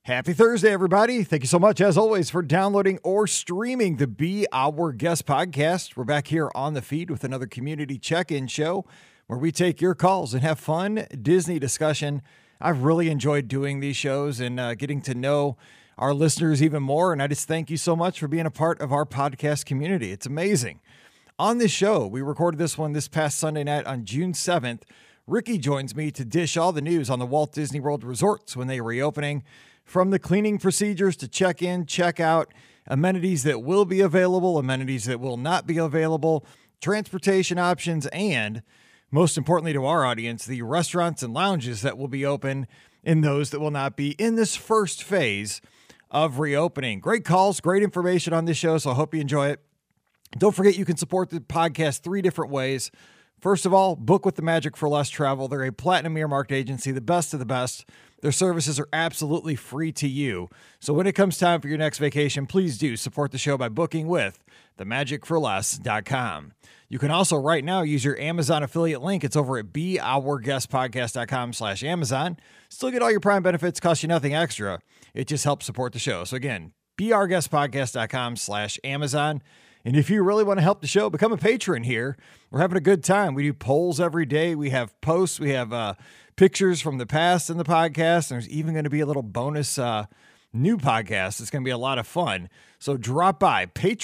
Happy Thursday, everybody. Thank you so much, as always, for downloading or streaming the Be Our Guest podcast. We're back here on the feed with another community check-in show where we take your calls and have fun Disney discussion. I've really enjoyed doing these shows and getting to know our listeners even more, and I just thank you so much for being a part of our podcast community. It's amazing. On this show, we recorded this one this past Sunday night on June 7th. Ricky joins me to dish all the news on the Walt Disney World resorts when they are reopening, from the cleaning procedures to check-in, check-out, amenities that will be available, amenities that will not be available, transportation options, and most importantly to our audience, the restaurants and lounges that will be open and those that will not be in this first phase of reopening. Great calls, great information on this show, so I hope you enjoy it. Don't forget you can support the podcast 3 different ways. First of all, book with the Magic for Less Travel. They're a platinum earmarked agency, the best of the best. Their services are absolutely free to you. So when it comes time for your next vacation, please do support the show by booking with themagicforless.com. You can also right now use your Amazon affiliate link. It's over at beourguestpodcast.com/Amazon. Still get all your Prime benefits, cost you nothing extra. It just helps support the show. So again, beourguestpodcast.com/Amazon. And if you really want to help the show, become a patron here. We're having a good time. We do polls every day. We have posts. We have pictures from the past in the podcast. There's even going to be a little bonus new podcast. It's going to be a lot of fun. So drop by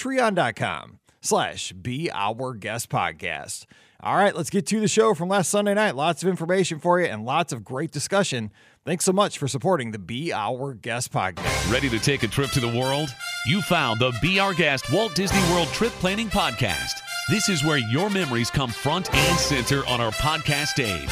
patreon.com/beourguestpodcast. All right, let's get to the show from last Sunday night. Lots of information for you and lots of great discussion. Thanks so much for supporting the Be Our Guest podcast. Ready to take a trip to the world? You found the Be Our Guest Walt Disney World Trip Planning Podcast. This is where your memories come front and center on our podcast stage.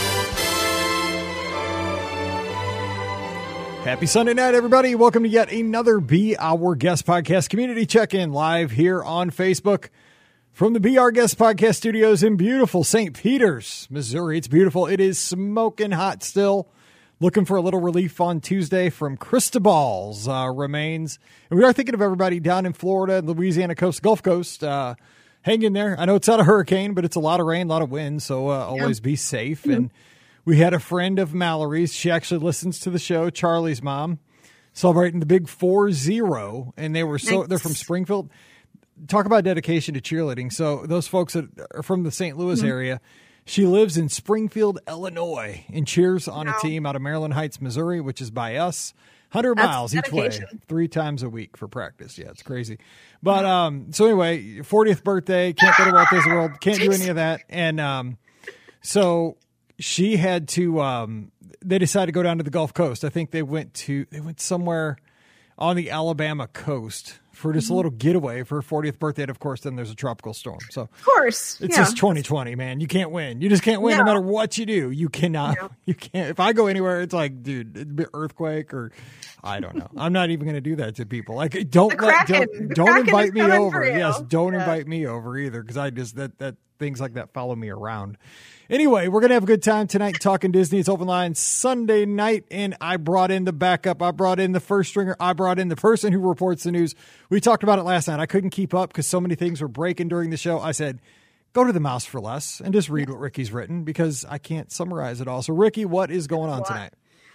Happy Sunday night, everybody. Welcome to yet another Be Our Guest podcast community check-in live here on Facebook from the Be Our Guest podcast studios in beautiful St. Peters, Missouri. It's beautiful. It is smoking hot still. Looking for a little relief on Tuesday from Cristobal's remains. And we are thinking of everybody down in Florida, Louisiana coast, Gulf Coast. Hang in there. I know it's not a hurricane, but it's a lot of rain, a lot of wind. So always be safe. And we had a friend of Mallory's. She actually listens to the show, Charlie's mom, celebrating the big 4-0. And they were they're from Springfield. Talk about dedication to cheerleading. So those folks that are from the St. Louis area, she lives in Springfield, Illinois, and cheers on a team out of Maryland Heights, Missouri, which is by us. 100 miles each way, 3 times a week for practice. Yeah, it's crazy. But so anyway, 40th birthday, can't go to Walt Disney World, can't do any of that. And so she had to, they decided to go down to the Gulf Coast. I think they went somewhere on the Alabama coast for just a little getaway for her 40th birthday. And of course, then there's a tropical storm. So of course, it's just 2020, man. You can't win. You just can't win no matter what you do. You cannot, you can't. If I go anywhere, it's like, dude, it'd be an earthquake or I don't know. I'm not even going to do that to people. Like, don't invite me over. Yes. Don't invite me over either. Cause I just, that things like that follow me around. Anyway, we're going to have a good time tonight talking Disney. It's open line Sunday night, and I brought in the backup. I brought in the first stringer. I brought in the person who reports the news. We talked about it last night. I couldn't keep up because so many things were breaking during the show. I said, go to the Mouse for Less and just read what Ricky's written because I can't summarize it all. So, Ricky, what is going on tonight?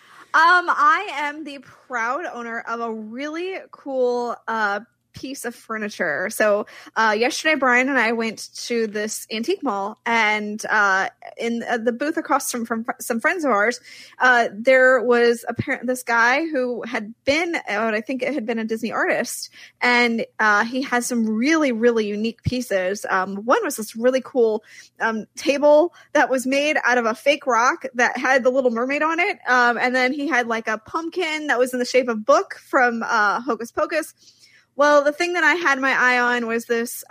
I am the proud owner of a really cool piece of furniture. So yesterday, Brian and I went to this antique mall, and in the booth across from some friends of ours, there was this guy who had been, I think it had been a Disney artist, and he had some really, really unique pieces. One was this really cool table that was made out of a fake rock that had the Little Mermaid on it, and then he had like a pumpkin that was in the shape of Book from Hocus Pocus. Well, the thing that I had my eye on was this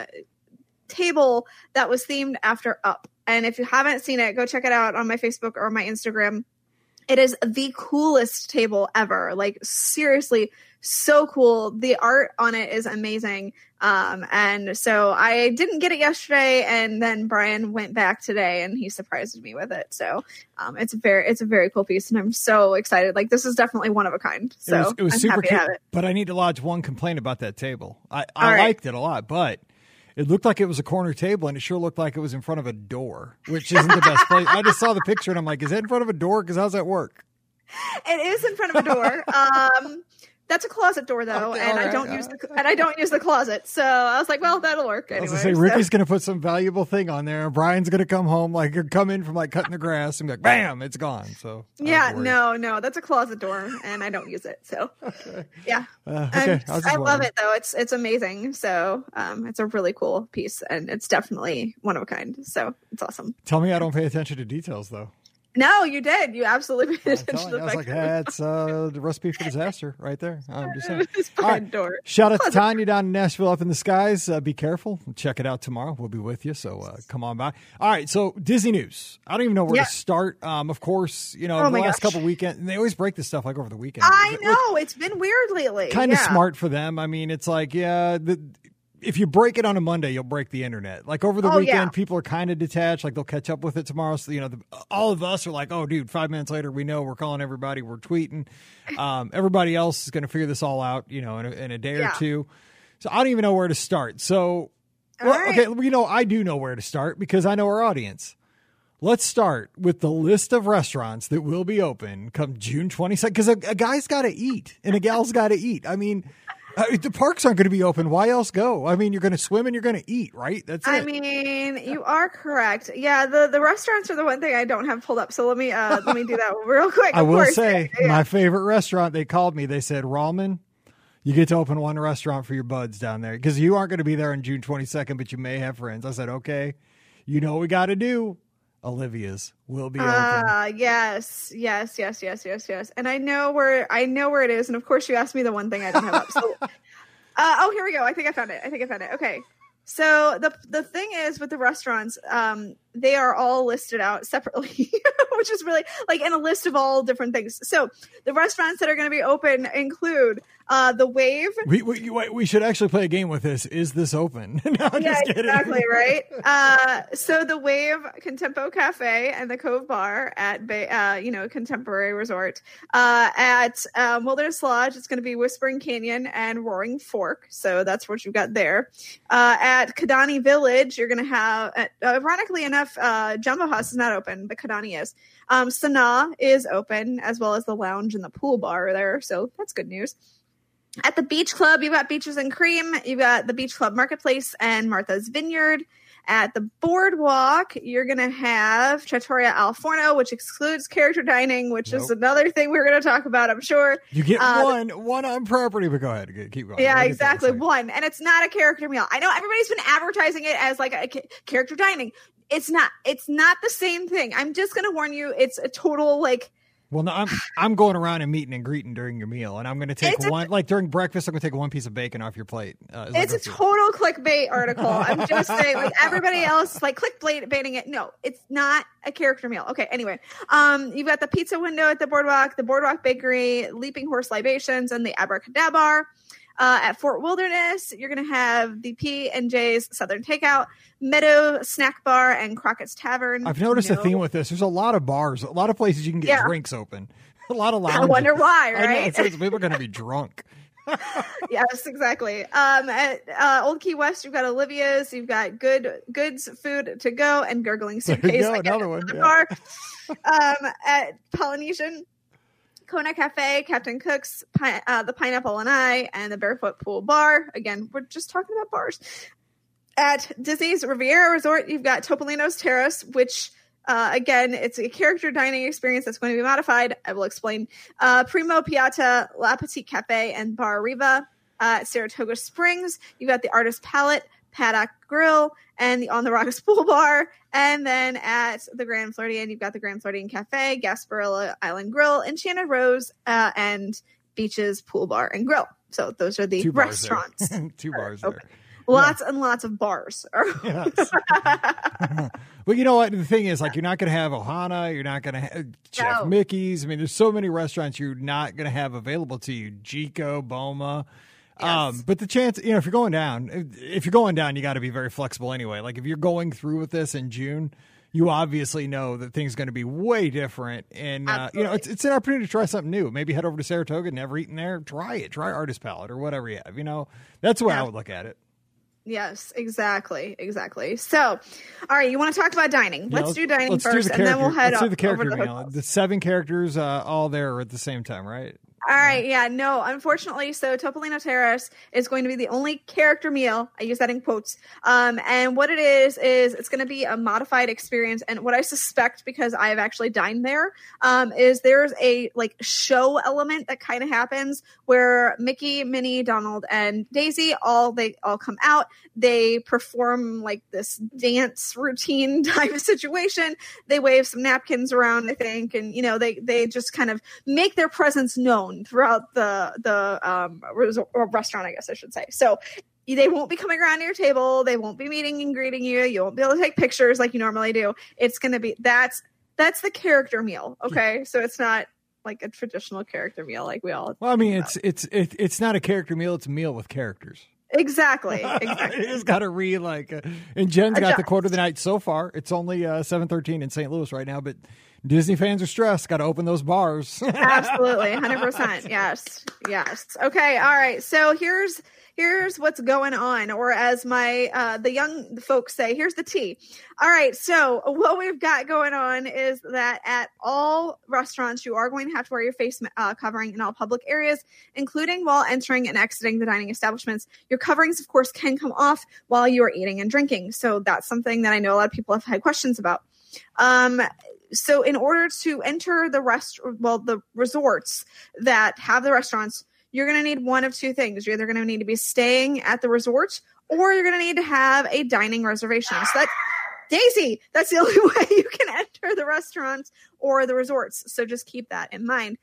table that was themed after Up. And if you haven't seen it, go check it out on my Facebook or my Instagram. It is the coolest table ever. Like, seriously, so cool. The art on it is amazing. And so I didn't get it yesterday, and then Brian went back today and he surprised me with it. So it's a very cool piece, and I'm so excited. Like, this is definitely one of a kind. So it was I'm super happy cute, to have it. but I need to lodge one complaint about that table. I liked it a lot, but it looked like it was a corner table, and it sure looked like it was in front of a door, which isn't the best place. I just saw the picture, and I'm like, is that in front of a door? Because how's that work? It is in front of a door. That's a closet door though, Okay, and I don't use the closet. So I was like, well, that'll work anyway. I was gonna say Ricky's gonna put some valuable thing on there, and Brian's gonna come home come in from cutting the grass and be like, bam, it's gone. So yeah, no, that's a closet door, and I don't use it. So yeah, okay. I love it though. It's amazing. So it's a really cool piece, and it's definitely one of a kind. So it's awesome. Tell me I don't pay attention to details though. No, you did. You absolutely paid attention to the I was like, it's the recipe for disaster right there. I'm just saying. All right. Door. Shout out to Tanya down in Nashville, Up in the Skies. Be careful. Check it out tomorrow. We'll be with you. So come on by. All right. So Disney news. I don't even know where to start. Of course, the last couple weekends, and they always break this stuff over the weekend. I know. It's been weird lately. Kind of smart for them. I mean, it's like, if you break it on a Monday, you'll break the internet. Over the weekend, people are kind of detached. They'll catch up with it tomorrow. So, all of us are like, oh, dude, 5 minutes later, we know we're calling everybody. We're tweeting. Everybody else is going to figure this all out, in a day or two. So I don't even know where to start. So, okay, I do know where to start because I know our audience. Let's start with the list of restaurants that will be open come June 22nd because a guy's got to eat and a gal's got to eat. I mean, the parks aren't going to be open. Why else go? I mean, you're going to swim and you're going to eat, right? That's it. I mean, you are correct. Yeah, the restaurants are the one thing I don't have pulled up. So let me do that real quick. I will say my favorite restaurant. They called me. They said, Rallman, you get to open one restaurant for your buds down there because you aren't going to be there on June 22nd, but you may have friends. I said, okay, you know what we got to do. Olivia's will be open. Yes. And I know where it is. And of course you asked me the one thing I don't have up. So, here we go. I think I found it. Okay. So the thing is with the restaurants, they are all listed out separately, which is really in a list of all different things. So the restaurants that are going to be open include the Wave. We should actually play a game with this. Is this open? No, yeah, exactly right. So the Wave Contempo Cafe and the Cove Bar at Contemporary Resort. At Wilderness Lodge, it's going to be Whispering Canyon and Roaring Fork. So that's what you've got there. At Kidani Village, you're going to have, ironically enough, Jumbo House is not open, but Kidani is. Sanaa is open, as well as the lounge and the pool bar there. So that's good news. At the Beach Club, you've got Beaches and Cream. You've got the Beach Club Marketplace and Martha's Vineyard. At the Boardwalk, you're going to have Trattoria Al Forno, which excludes character dining, which is another thing we're going to talk about, I'm sure. You get one on property, but go ahead. Keep going. Yeah, exactly. One. And it's not a character meal. I know everybody's been advertising it as a character dining. It's not the same thing. I'm just going to warn you. It's a total Well, no, I'm going around and meeting and greeting during your meal, and I'm going to take during breakfast. I'm going to take one piece of bacon off your plate. It's a total clickbait article. I'm just saying, everybody else clickbaiting it. No, it's not a character meal. Okay, anyway, you've got the Pizza Window at the Boardwalk Bakery, Leaping Horse Libations, and the Abracadabra. At Fort Wilderness, you're going to have the P&J's Southern Takeout, Meadow Snack Bar, and Crockett's Tavern. I've noticed a theme with this. There's a lot of bars, a lot of places you can get drinks open, a lot of lounges. I wonder why, right? I know, people are going to be drunk. Yes, exactly. At Old Key West, you've got Olivia's, you've got Goods Food to Go, and Gurgling Suitcase. Another one. Bar. At Polynesian, Kona Cafe, Captain Cook's, the Pineapple and I, and the Barefoot Pool Bar. Again, we're just talking about bars. At Disney's Riviera Resort, you've got Topolino's Terrace, which, again, it's a character dining experience that's going to be modified. I will explain. Primo Piatti, La Petite Cafe, and Bar Riva. At Saratoga Springs, you've got the Artist Palette, Paddock Grill, and the On the Rocks Pool Bar. And then at the Grand Floridian, you've got the Grand Floridian Cafe, Gasparilla Island Grill, Enchanted Rose, and Beaches Pool Bar and Grill. So those are the restaurants. Two bars there. Lots and lots of bars. Yes. Well, you know what? The thing is, you're not going to have Ohana. You're not going to have Chef Mickey's. I mean, there's so many restaurants you're not going to have available to you. Chico, Boma. Yes. But the chance, if you're going down, you got to be very flexible anyway. If you're going through with this in June, you obviously know that things are going to be way different. And, it's an opportunity to try something new. Maybe head over to Saratoga, never eaten there. Try it. Try Artist Palette or whatever you have. That's the way I would look at it. Yes, exactly. So, all right, you want to talk about dining? Let's do dining first, and then we'll head Let's do the character over to meal. The 7 characters all there at the same time, right? All right. Yeah, no, unfortunately. So Topolino Terrace is going to be the only character meal. I use that in quotes. And what it is it's going to be a modified experience. And what I suspect, because I have actually dined there, is there's a like show element that kind of happens where Mickey, Minnie, Donald, and Daisy, they all come out. They perform like this dance routine type of situation. They wave some napkins around, I think. And, they just kind of make their presence known throughout the restaurant, I guess I should say. So they won't be coming around to your table. They won't be meeting and greeting you. You won't be able to take pictures like you normally do. It's going to be, that's the character meal. Okay. So it's not like a traditional character meal like we all. Well, I mean, it's not a character meal. It's a meal with characters. Exactly. You just got to read and Jen's got the quote of the night so far. It's only 7:13 in St. Louis right now, but Disney fans are stressed. Got to open those bars. Absolutely. 100%. Yes. Okay. All right. So here's what's going on, or as the young folks say, here's the tea. All right. So what we've got going on is that at all restaurants, you are going to have to wear your face covering in all public areas, including while entering and exiting the dining establishments. Your coverings, of course, can come off while you are eating and drinking. So that's something that I know a lot of people have had questions about. So in order to enter the resorts that have the restaurants, you're going to need one of two things. You're either going to need to be staying at the resort, or you're going to need to have a dining reservation. So Daisy, that's the only way you can enter the restaurants or the resorts. So just keep that in mind.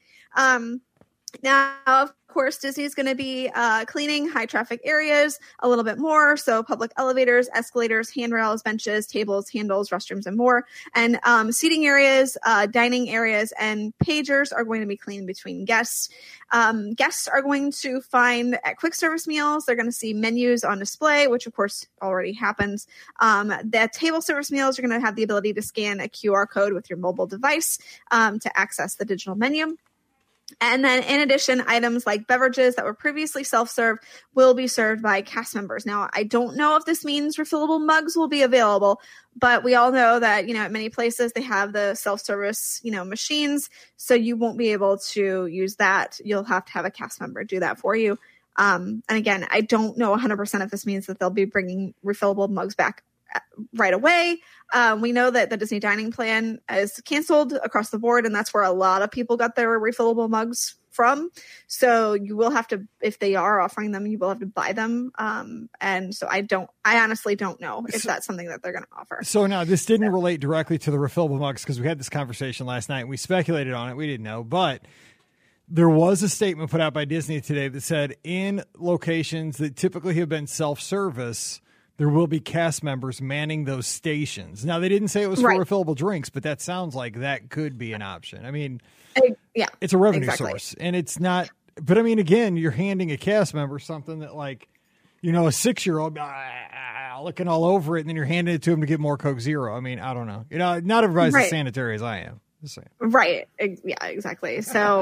Now, of course, Disney is going to be cleaning high traffic areas a little bit more. So public elevators, escalators, handrails, benches, tables, handles, restrooms, and more. And seating areas, dining areas, and pagers are going to be cleaned between guests. Guests are going to find at quick service meals, they're going to see menus on display, which of course already happens. The table service meals are going to have the ability to scan a QR code with your mobile device to access the digital menu. And then in addition, items like beverages that were previously self-served will be served by cast members. Now, I don't know if this means refillable mugs will be available, but we all know that, at many places they have the self-service, machines. So you won't be able to use that. You'll have to have a cast member do that for you. And again, I don't know 100% if this means that they'll be bringing refillable mugs back right away. We know that the Disney dining plan is canceled across the board, and that's where a lot of people got their refillable mugs from. So you will have to, if they are offering them, you will have to buy them. And so I honestly don't know if that's something that they're going to offer. So now this didn't relate directly to the refillable mugs because we had this conversation last night and we speculated on it. We didn't know, but there was a statement put out by Disney today that said in locations that typically have been self-service, there will be cast members manning those stations. Now, they didn't say it was for refillable drinks, but that sounds like that could be an option. I mean, it's a revenue source, and it's not. But I mean, again, you're handing a cast member something that, like, a 6-year-old looking all over it, and then you're handing it to him to get more Coke Zero. I mean, I don't know. Not everybody's as sanitary as I am. Right. Yeah, exactly. So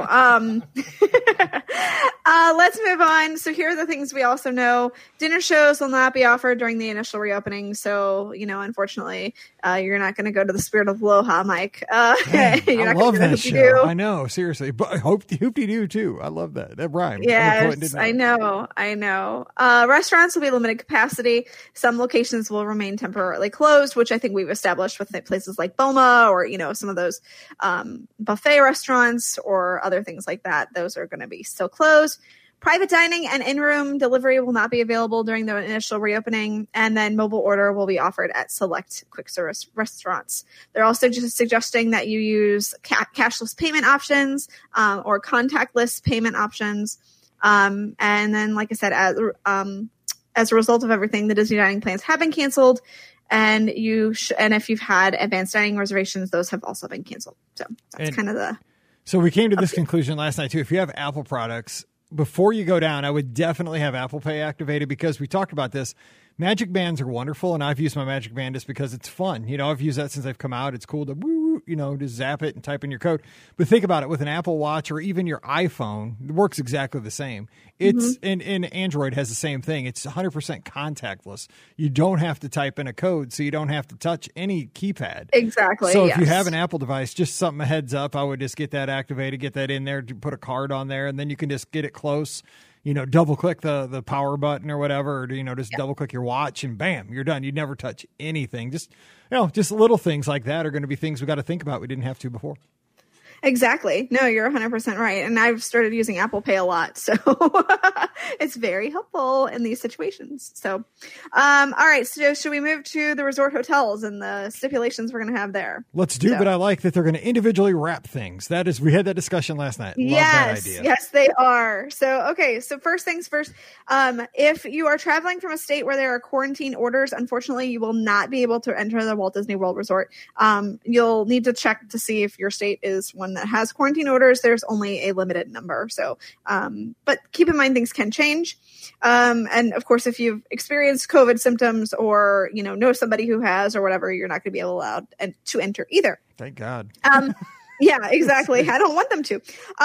let's move on. So here are the things we also know. Dinner shows will not be offered during the initial reopening. So, unfortunately, you're not going to go to the Spirit of Aloha, Mike. I love that show. I know, seriously. But Hoop-de-Doo, too. I love that. That rhymed. Yes, I know. Restaurants will be limited capacity. Some locations will remain temporarily closed, which I think we've established with places like Boma or, some of those buffet restaurants or other things like that. Those are going to be still closed. Private dining and in-room delivery will not be available during the initial reopening, and then mobile order will be offered at select quick service restaurants. They're also just suggesting that you use cashless payment options or contactless payment options. And then, like I said, as a result of everything, the Disney dining plans have been canceled. And if you've had advanced dining reservations, those have also been canceled. So that's kind of the. So we came to this conclusion last night too. If you have Apple products, before you go down, I would definitely have Apple Pay activated because we talked about this. Magic Bands are wonderful, and I've used my Magic Band just because it's fun. I've used that since I've come out. It's cool to just zap it and type in your code. But think about it, with an Apple Watch or even your iPhone, it works exactly the same. It's and Android has the same thing. It's 100% contactless. You don't have to type in a code, so you don't have to touch any keypad. Exactly. So if you have an Apple device, just something a heads up, I would just get that activated, get that in there, put a card on there, and then you can just get it close. Double click the power button or whatever, or just double click your watch and bam, you're done. You'd never touch anything. Just little things like that are going to be things we got to think about. We didn't have to before. Exactly. No, you're 100% right. And I've started using Apple Pay a lot. So it's very helpful in these situations. So, all right. So should we move to the resort hotels and the stipulations we're going to have there? Let's do, but I like that they're going to individually wrap things. We had that discussion last night. Love that idea. Yes, they are. So, okay. So first things first, if you are traveling from a state where there are quarantine orders, unfortunately, you will not be able to enter the Walt Disney World Resort. You'll need to check to see if your state is one that has quarantine orders. There's only a limited number. So, but keep in mind things can change. And of course, if you've experienced COVID symptoms or, know somebody who has or whatever, you're not going to be allowed to enter either. Thank God. Yeah, exactly. I don't want them to.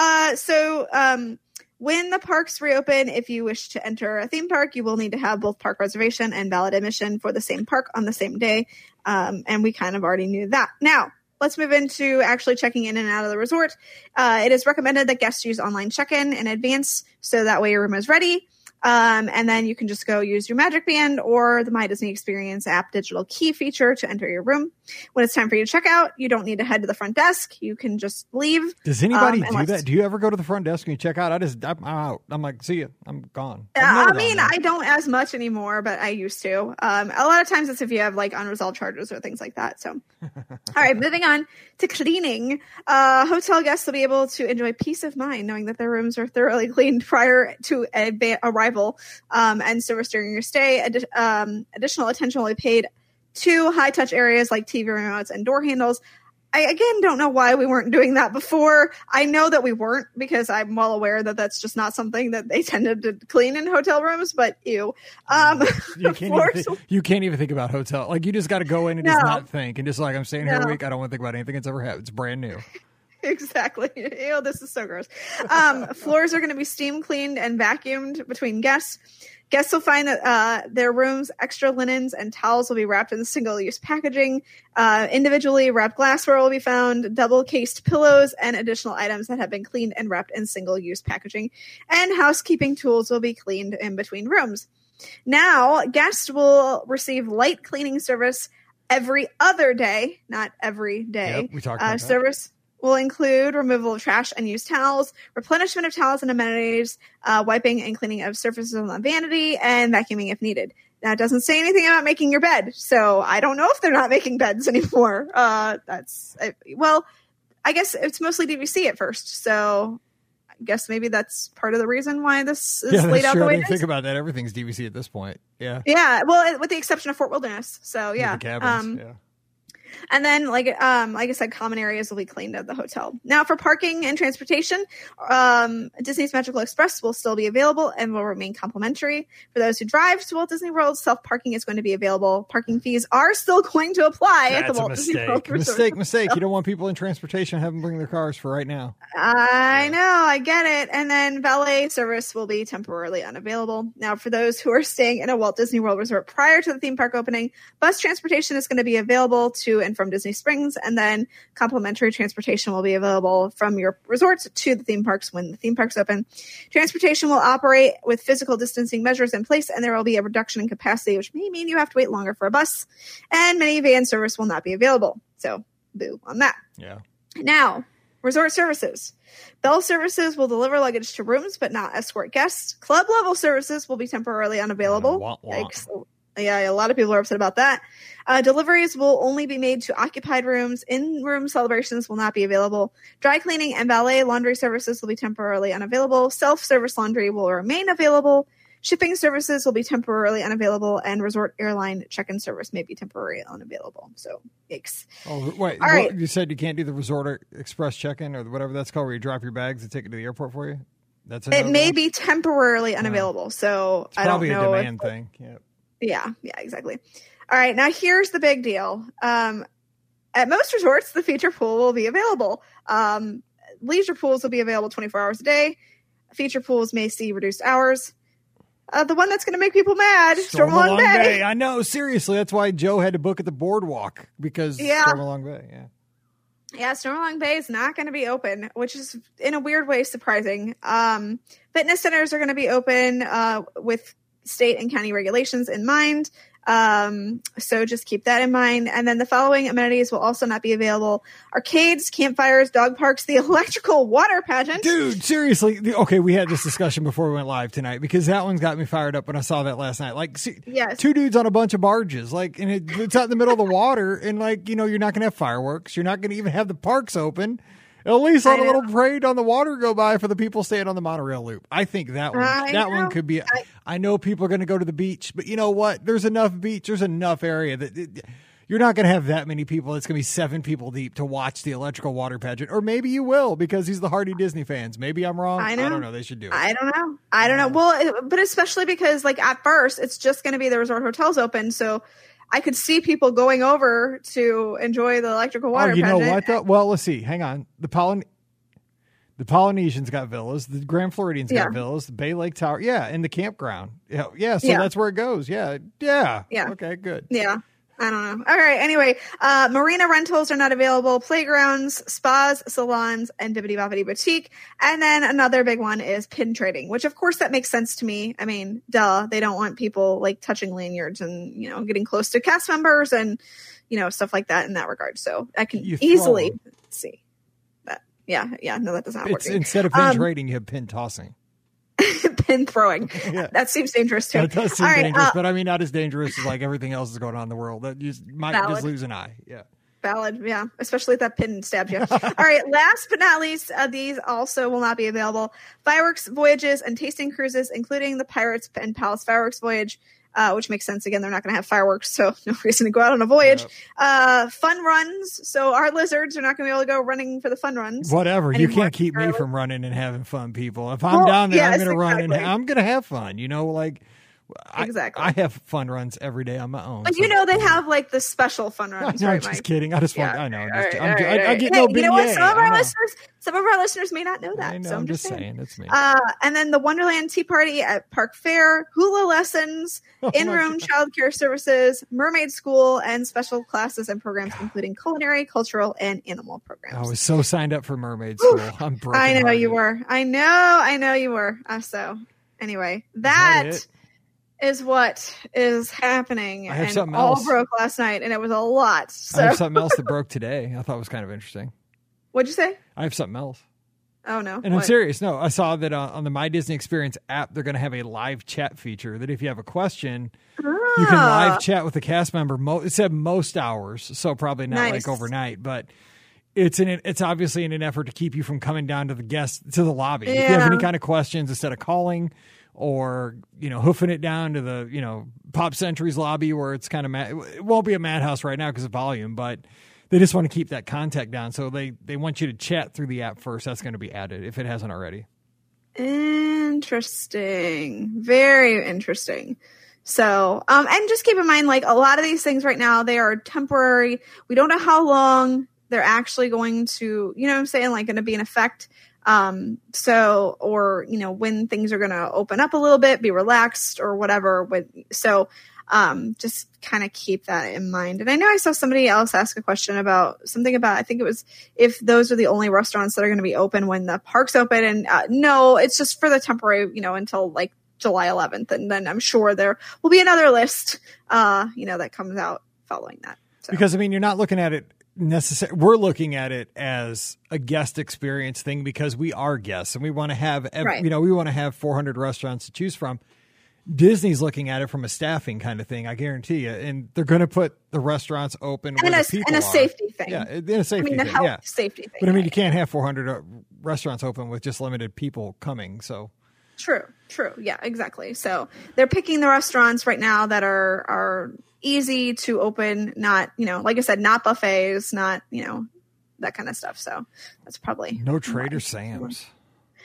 So, when the parks reopen, if you wish to enter a theme park, you will need to have both park reservation and valid admission for the same park on the same day. And we kind of already knew that. Now, let's move into actually checking in and out of the resort. It is recommended that guests use online check-in in advance, so that way your room is ready. And then you can just go use your Magic Band or the My Disney Experience app digital key feature to enter your room. When it's time for you to check out, you don't need to head to the front desk. You can just leave. Does anybody do that? Do you ever go to the front desk and you check out? I'm out. I'm like, see you. I'm gone. I don't as much anymore, but I used to. A lot of times it's if you have like unresolved charges or things like that. So, all right, moving on to cleaning. Hotel guests will be able to enjoy peace of mind knowing that their rooms are thoroughly cleaned prior to arrival. And service during your stay. Additional attention will be paid to high-touch areas like TV remotes and door handles. I, again, don't know why we weren't doing that before. I know that we weren't because I'm well aware that that's just not something that they tended to clean in hotel rooms, but ew. You can't even think about hotel. Like, you just got to go in and just not think. And just like, I'm staying here a week, I don't want to think about anything that's ever happened. It's brand new. Exactly. Ew, this is so gross. Floors are going to be steam cleaned and vacuumed between guests. Guests will find that their rooms, extra linens and towels will be wrapped in single-use packaging. Individually wrapped glassware will be found, double-cased pillows, and additional items that have been cleaned and wrapped in single-use packaging. And housekeeping tools will be cleaned in between rooms. Now, guests will receive light cleaning service every other day, not every day. Yep, we talked about service will include removal of trash and used towels, replenishment of towels and amenities, wiping and cleaning of surfaces on the vanity, and vacuuming if needed. Now, it doesn't say anything about making your bed, so I don't know if they're not making beds anymore. I guess it's mostly DVC at first, so I guess maybe that's part of the reason why this is laid out the way it is. Think about that. Everything's DVC at this point. Yeah. Yeah. Well, with the exception of Fort Wilderness. So yeah. The cabins, yeah. And then, like I said, common areas will be cleaned at the hotel. Now, for parking and transportation, Disney's Magical Express will still be available and will remain complimentary. For those who drive to Walt Disney World, self-parking is going to be available. Parking fees are still going to apply at the Walt Disney World Resort. Mistake. You don't want people in transportation have them bring their cars for right now. I know. I get it. And then valet service will be temporarily unavailable. Now, for those who are staying in a Walt Disney World Resort prior to the theme park opening, bus transportation is going to be available to and from Disney Springs, and then complimentary transportation will be available from your resorts to the theme parks when the theme parks open. Transportation will operate with physical distancing measures in place, and there will be a reduction in capacity, which may mean you have to wait longer for a bus, and minivan service will not be available. So, boo on that. Yeah. Now, resort services. Bell services will deliver luggage to rooms, but not escort guests. Club level services will be temporarily unavailable. Yeah, a lot of people are upset about that. Deliveries will only be made to occupied rooms. In-room celebrations will not be available. Dry cleaning and valet laundry services will be temporarily unavailable. Self-service laundry will remain available. Shipping services will be temporarily unavailable, and resort airline check-in service may be temporarily unavailable. So, yikes. Oh, wait. All right. You said you can't do the Resort Express check-in or whatever that's called, where you drop your bags and take it to the airport for you? It may be temporarily unavailable, so I don't know. Probably a demand thing. Yep. Yeah, exactly. All right, now here's the big deal. At most resorts, the feature pool will be available. Leisure pools will be available 24 hours a day. Feature pools may see reduced hours. The one that's going to make people mad, Stormalong Bay. I know, seriously. That's why Joe had to book at the boardwalk, because Stormalong Bay, Yeah, Stormalong Bay is not going to be open, which is in a weird way surprising. Fitness centers are going to be open with state and county regulations in mind. So just keep that in mind. And then the following amenities will also not be available: arcades, campfires, dog parks, the electrical water pageant. Dude, seriously. Okay, we had this discussion before we went live tonight, because that one's got me fired up when I saw that last night. Like, yes. 2 dudes on a bunch of barges, like, and it's out in the middle of the water, and like, you're not going to have fireworks. You're not going to even have the parks open. At least let a little parade on the water go by for the people staying on the monorail loop. I think that one could be. I know people are going to go to the beach, but you know what? There's enough beach. There's enough area that you're not going to have that many people. It's going to be 7 people deep to watch the electrical water pageant, or maybe you will, because he's the hardy Disney fans. Maybe I'm wrong. I don't know. They should do it. I don't know. Well, but especially because like at first it's just going to be the resort hotels open, so I could see people going over to enjoy the electrical water pageant. You know what, though? Well, let's see. Hang on. The Polynesians got villas. The Grand Floridians got villas. The Bay Lake Tower. Yeah, and the campground. Yeah, so that's where it goes. Yeah. Okay, good. Yeah. I don't know. All right. Anyway, marina rentals are not available. Playgrounds, spas, salons, and Bibbidi Bobbidi Boutique. And then another big one is pin trading, which of course that makes sense to me. I mean, duh, they don't want people like touching lanyards and, getting close to cast members and, stuff like that in that regard. So I can easily see that. Yeah. No, that doesn't work. Instead of pin trading, you have pin tossing. Pin throwing. Yeah. That seems dangerous too. That does seem dangerous, but I mean, not as dangerous as like everything else is going on in the world. That you might just lose an eye. Yeah. Valid. Yeah. Especially if that pin stabs you. All right. Last but not least, these also will not be available: fireworks voyages and tasting cruises, including the Pirates and Palace fireworks voyage. Which makes sense. Again, they're not going to have fireworks, so no reason to go out on a voyage. Yep. Fun runs. So our lizards are not going to be able to go running for the fun runs. Whatever. You can't keep me from running and having fun, people. If I'm down there, I'm going to run and I'm going to have fun. Exactly. I have fun runs every day on my own. But they have like the special fun runs. No, right, I'm just Mike? kidding. I just want. I know. I get no BA. You know what? Some of our listeners may not know that. I know, so I'm just saying. It's me. And then the Wonderland Tea Party at Park Fair, hula lessons, in-room childcare services, mermaid school, and special classes and programs including culinary, cultural, and animal programs. I was so signed up for mermaid school. I'm broken. I know you were. I know you were. So anyway, that is what is happening. I have and something all else. Broke last night, and it was a lot. So. I have something else that broke today. I thought was kind of interesting. What'd you say? I have something else. Oh, no. And I'm serious. No, I saw that on the My Disney Experience app, they're going to have a live chat feature that if you have a question, you can live chat with the cast member. It said most hours, so probably not like overnight, but it's obviously in an effort to keep you from coming down to the lobby. Yeah. If you have any kind of questions, instead of calling or, hoofing it down to the, Pop Century's lobby where it's kind of it won't be a madhouse right now because of volume, but they just want to keep that contact down. So they want you to chat through the app first. That's going to be added if it hasn't already. Interesting. Very interesting. So, and just keep in mind, like a lot of these things right now, they are temporary. We don't know how long they're actually going to, going to be in effect. When things are going to open up a little bit, be relaxed or whatever. Just kind of keep that in mind. And I know I saw somebody else ask a question about I think it was if those are the only restaurants that are going to be open when the parks open. And no, it's just for the temporary, until like July 11th. And then I'm sure there will be another list, that comes out following that. So. Because you're not looking at it we're looking at it as a guest experience thing because we are guests and we want to have, we want to have 400 restaurants to choose from. Disney's looking at it from a staffing kind of thing, I guarantee you. And they're going to put the restaurants open where the people are. And a safety thing. Yeah, in a safety thing. Health safety thing. But you can't have 400 restaurants open with just limited people coming. So True. Yeah, exactly. So they're picking the restaurants right now that are easy to open, not, like I said, not buffets, not, that kind of stuff. So that's probably no Trader Sam's.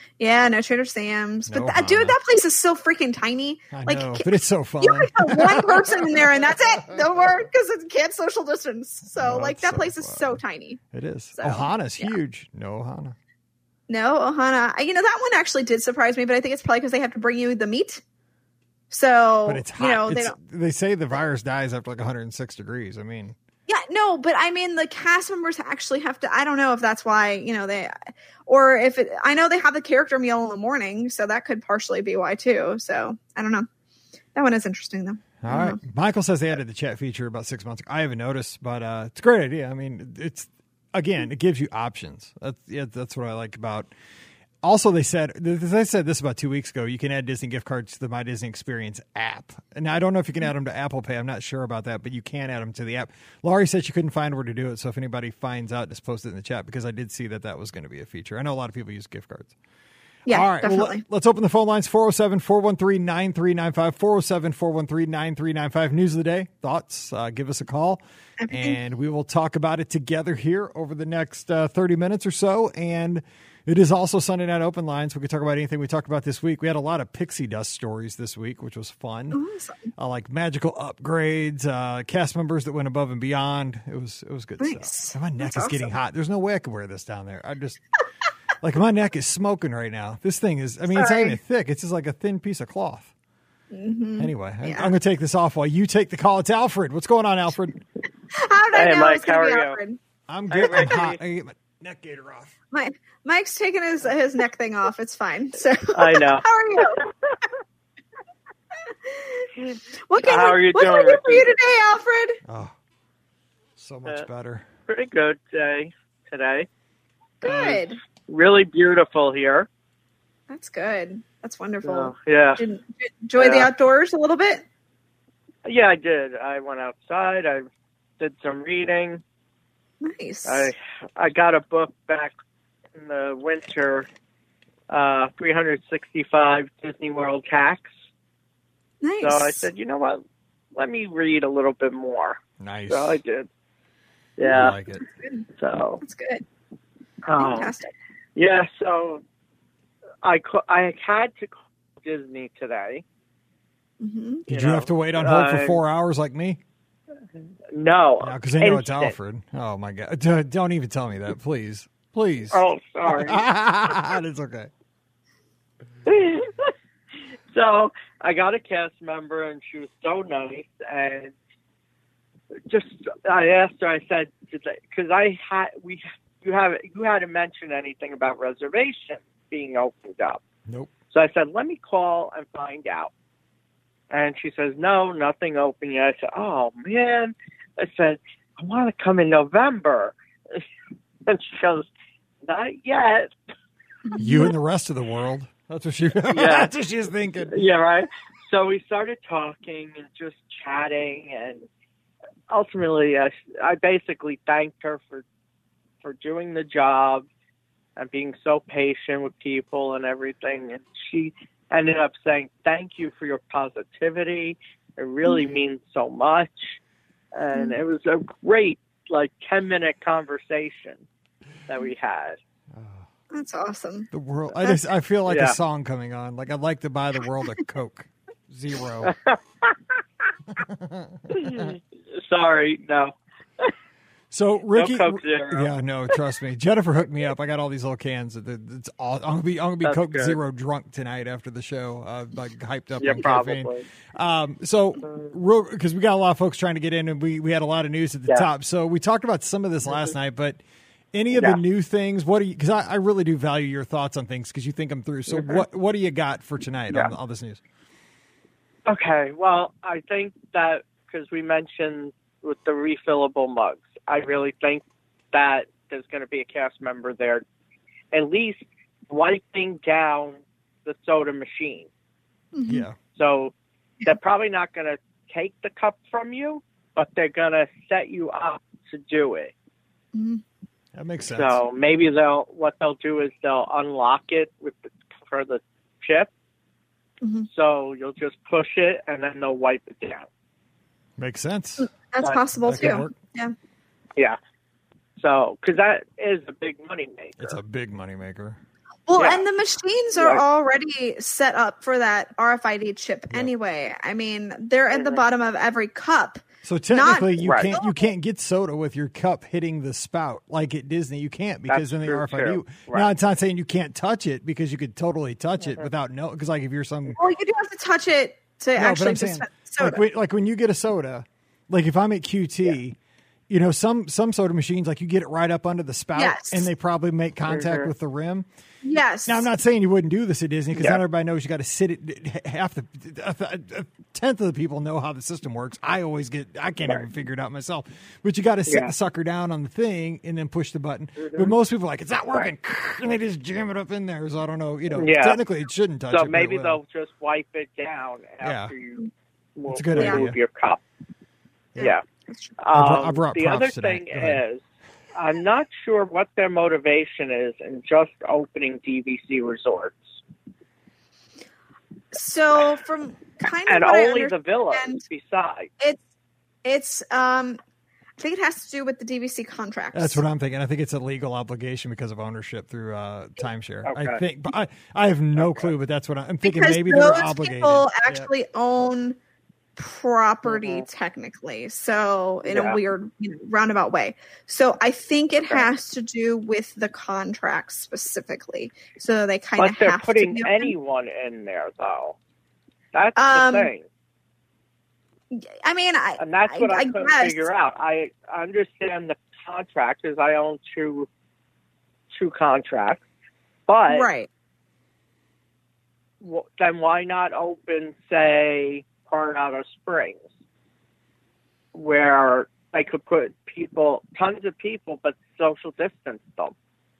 Yeah, no Trader Sam's. No But dude, Hana. that place is so freaking tiny. I Like, know, but it's so fun. you could put one person in there and that's it. No more, because it can't social distance. So, No, like, it's that so place is fun. so tiny. It is. So, Ohana's yeah. huge. No Ohana. No, Ohana. That one actually did surprise me, but I think it's probably because they have to bring you the meat. So, But it's hot. they It's- don't. they say the virus dies after like 106 degrees. I mean, Yeah, no, but I mean, the cast members actually have to. I don't know if that's why, they, or if it. I know they have the character meal in the morning, so that could partially be why too. So I don't know. That one is interesting though. all right. Michael says they added the chat feature about 6 months ago. I haven't noticed, but it's a great idea. I mean, it gives you options. That's what I like about. Also, they said this about 2 weeks ago. You can add Disney gift cards to the My Disney Experience app. And I don't know if you can add them to Apple Pay. I'm not sure about that, but you can add them to the app. Laurie said she couldn't find where to do it. So if anybody finds out, just post it in the chat because I did see that was going to be a feature. I know a lot of people use gift cards. Yeah, All right. definitely. Well, let's open the phone lines 407-413-9395, 407-413-9395. News of the day, thoughts, give us a call. Everything. And we will talk about it together here over the next 30 minutes or so. And it is also Sunday Night Open Lines. We could talk about anything we talked about this week. We had a lot of pixie dust stories this week, which was fun. Awesome. Like magical upgrades, cast members that went above and beyond. It was good Nice. stuff. My neck That's is getting awesome. hot. There's no way I could wear this down there. I just... Like, my neck is smoking right now. This thing is, it's not Sorry. even thick. It's just like a thin piece of cloth. Mm-hmm. Anyway, Yeah. I'm going to take this off while you take the call. It's Alfred. What's going on, Alfred? How did I Hey, know Mike, it was going how to be are you? Alfred? I'm good. I'm Ricky. hot. I can get my neck gaiter off. Mike's taking his neck thing off. It's fine. So I know. how are you? What can How are you what can we doing, do for you Ricky? today, Alfred? Oh, so much better. Pretty good day today. Good. Really beautiful here. That's good. That's wonderful. So, yeah. Did you enjoy the Yeah. outdoors a little bit? Yeah, I did. I went outside. I did some reading. Nice. I got a book back in the winter, 365 Disney World Tax. Nice. So I said, you know what? Let me read a little bit more. Nice. So I did. I Yeah. like it. So, That's good. um, Fantastic. yeah. So I had to call Disney today. Mm-hmm. Did you have to wait on hold for 4 hours like me? No, Because I know it's instant. Alfred. Oh, my God. Don't even tell me that, please. Please. Oh, sorry. It's okay. So I got a cast member, and she was so nice. And I asked her. I said, because you hadn't mentioned anything about reservations being opened up. Nope. So I said, let me call and find out. And she says, no, nothing open yet. I said, oh, man. I said, I want to come in November. And she goes, not yet. You and the rest of the world. That's what that's what she was thinking. Yeah, right. So we started talking and just chatting. And ultimately, I basically thanked her for doing the job and being so patient with people and everything. And she ended up saying, thank you for your positivity. It really means so much. And it was a great, 10-minute conversation that we had. That's awesome. The world. I feel like Yeah. a song coming on. Like I'd like to buy the world a Coke. Zero. Sorry, no. So Ricky, No Coke Zero. yeah, no, trust me. Jennifer hooked me up. I got all these little cans. It's all. I'm gonna be That's Coke good. Zero drunk tonight after the show. Hyped up Yeah, on caffeine. probably. So because we got a lot of folks trying to get in, and we had a lot of news at the Yeah. top. So we talked about some of this last night, but any of the new things? What do you? Because I really do value your thoughts on things because you think them through. So what do you got for tonight on all this news? Okay, well, I think that because we mentioned with the refillable mugs, I really think that there's going to be a cast member there, at least wiping down the soda machine. Mm-hmm. Yeah. So they're probably not going to take the cup from you, but they're going to set you up to do it. Mm-hmm. That makes sense. So maybe what they'll do is they'll unlock it for the chip. Mm-hmm. So you'll just push it and then they'll wipe it down. Makes sense. That's possible That could too. work. Yeah. Yeah. So, because that is a big money maker. It's a big moneymaker. Well, Yeah. and the machines are already set up for that RFID chip anyway. I mean, they're at the bottom of every cup. So technically, you Right. can't get soda with your cup hitting the spout like at Disney. You can't because That's then the true, RFID. too. Right. Now it's not saying you can't touch it because you could totally touch it without because like if you're some Well, you do have to touch it to but actually I'm saying dispense soda. like when you get a soda, like if I'm at QT. You know, some soda machines, like you get it right up under the spout Yes. and they probably make contact with the rim. Yes. Now, I'm not saying you wouldn't do this at Disney because Yeah. not everybody knows you got to sit it. A tenth of the people know how the system works. I can't even figure it out myself. But you got to sit the sucker down on the thing and then push the button. But most people are like, it's not working. And they just jam it up in there. So I don't know. You know, technically it shouldn't touch it. So but maybe it will. they'll just wipe it down after you It's a good idea. move your cup. Yeah. I brought the props other today. thing Go ahead. is, I'm not sure what their motivation is in just opening DVC resorts. So from kind of And what I only the villas understand, besides. it's I think it has to do with the DVC contracts. That's what I'm thinking. I think it's a legal obligation because of ownership through timeshare. Okay. I think, but I have no clue. But that's what I'm thinking. because Maybe those they're obligated. people actually own property technically, so in a weird roundabout way. So I think it has to do with the contracts specifically. So they kind of But they're have putting to anyone in there, though. That's the thing. I mean, And that's what I couldn't guess. figure out. I understand the contract because I own two contracts. But Right. then why not open, say, Coronado Springs, where they could put tons of people, but social distance them?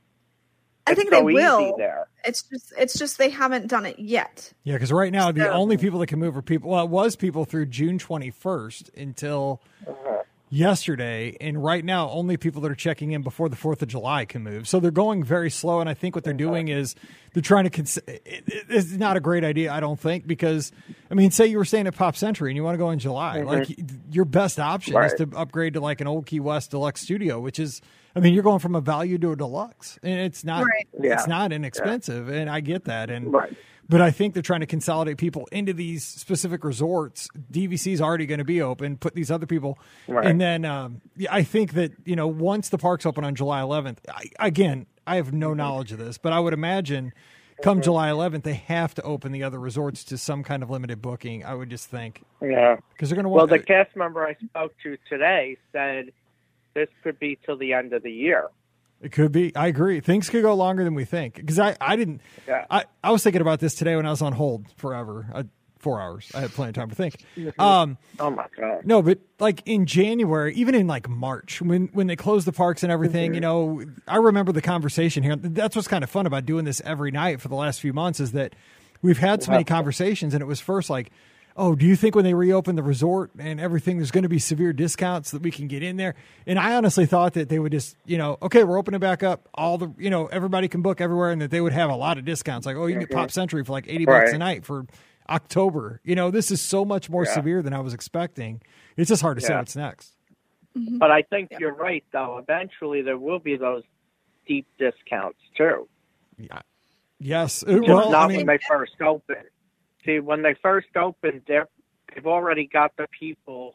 I think It's so they will. easy there. It's just they haven't done it yet. Yeah, because right now the So- only people that can move are people. Well, it was people through June 21st until yesterday, and right now only people that are checking in before the 4th of July can move. So they're going very slow, and I think what they're doing is they're trying to. It's not a great idea, I don't think, because I mean, say you were staying at Pop Century and you want to go in July, like your best option is to upgrade to like an Old Key West Deluxe Studio, which is. I mean, you're going from a value to a deluxe, and it's not it's not inexpensive, and I get that. And but I think they're trying to consolidate people into these specific resorts. DVC is already going to be open. Put these other people, and then I think that once the parks open on July 11th, I have no knowledge of this, but I would imagine come July 11th they have to open the other resorts to some kind of limited booking. I would just think, because they're going to want. Well, the cast member I spoke to today said this could be till the end of the year. It could be. I agree. Things could go longer than we think. Because I didn't. Yeah. I was thinking about this today when I was on hold forever. 4 hours. I had plenty of time to think. Oh my God. No, but like in January, even in like March, when they closed the parks and everything, I remember the conversation here. That's what's kind of fun about doing this every night for the last few months is that we've had so many conversations, and it was first like, oh, do you think when they reopen the resort and everything, there's going to be severe discounts that we can get in there? And I honestly thought that they would just, okay, we're opening back up. All the, everybody can book everywhere, and that they would have a lot of discounts. Like, oh, you can get Pop Century for like $80 a night for October. This is so much more severe than I was expecting. It's just hard to say what's next. But I think you're right, though. Eventually, there will be those deep discounts too. Yeah. Yes. Just not when they first open. See, when they first opened, they've already got the people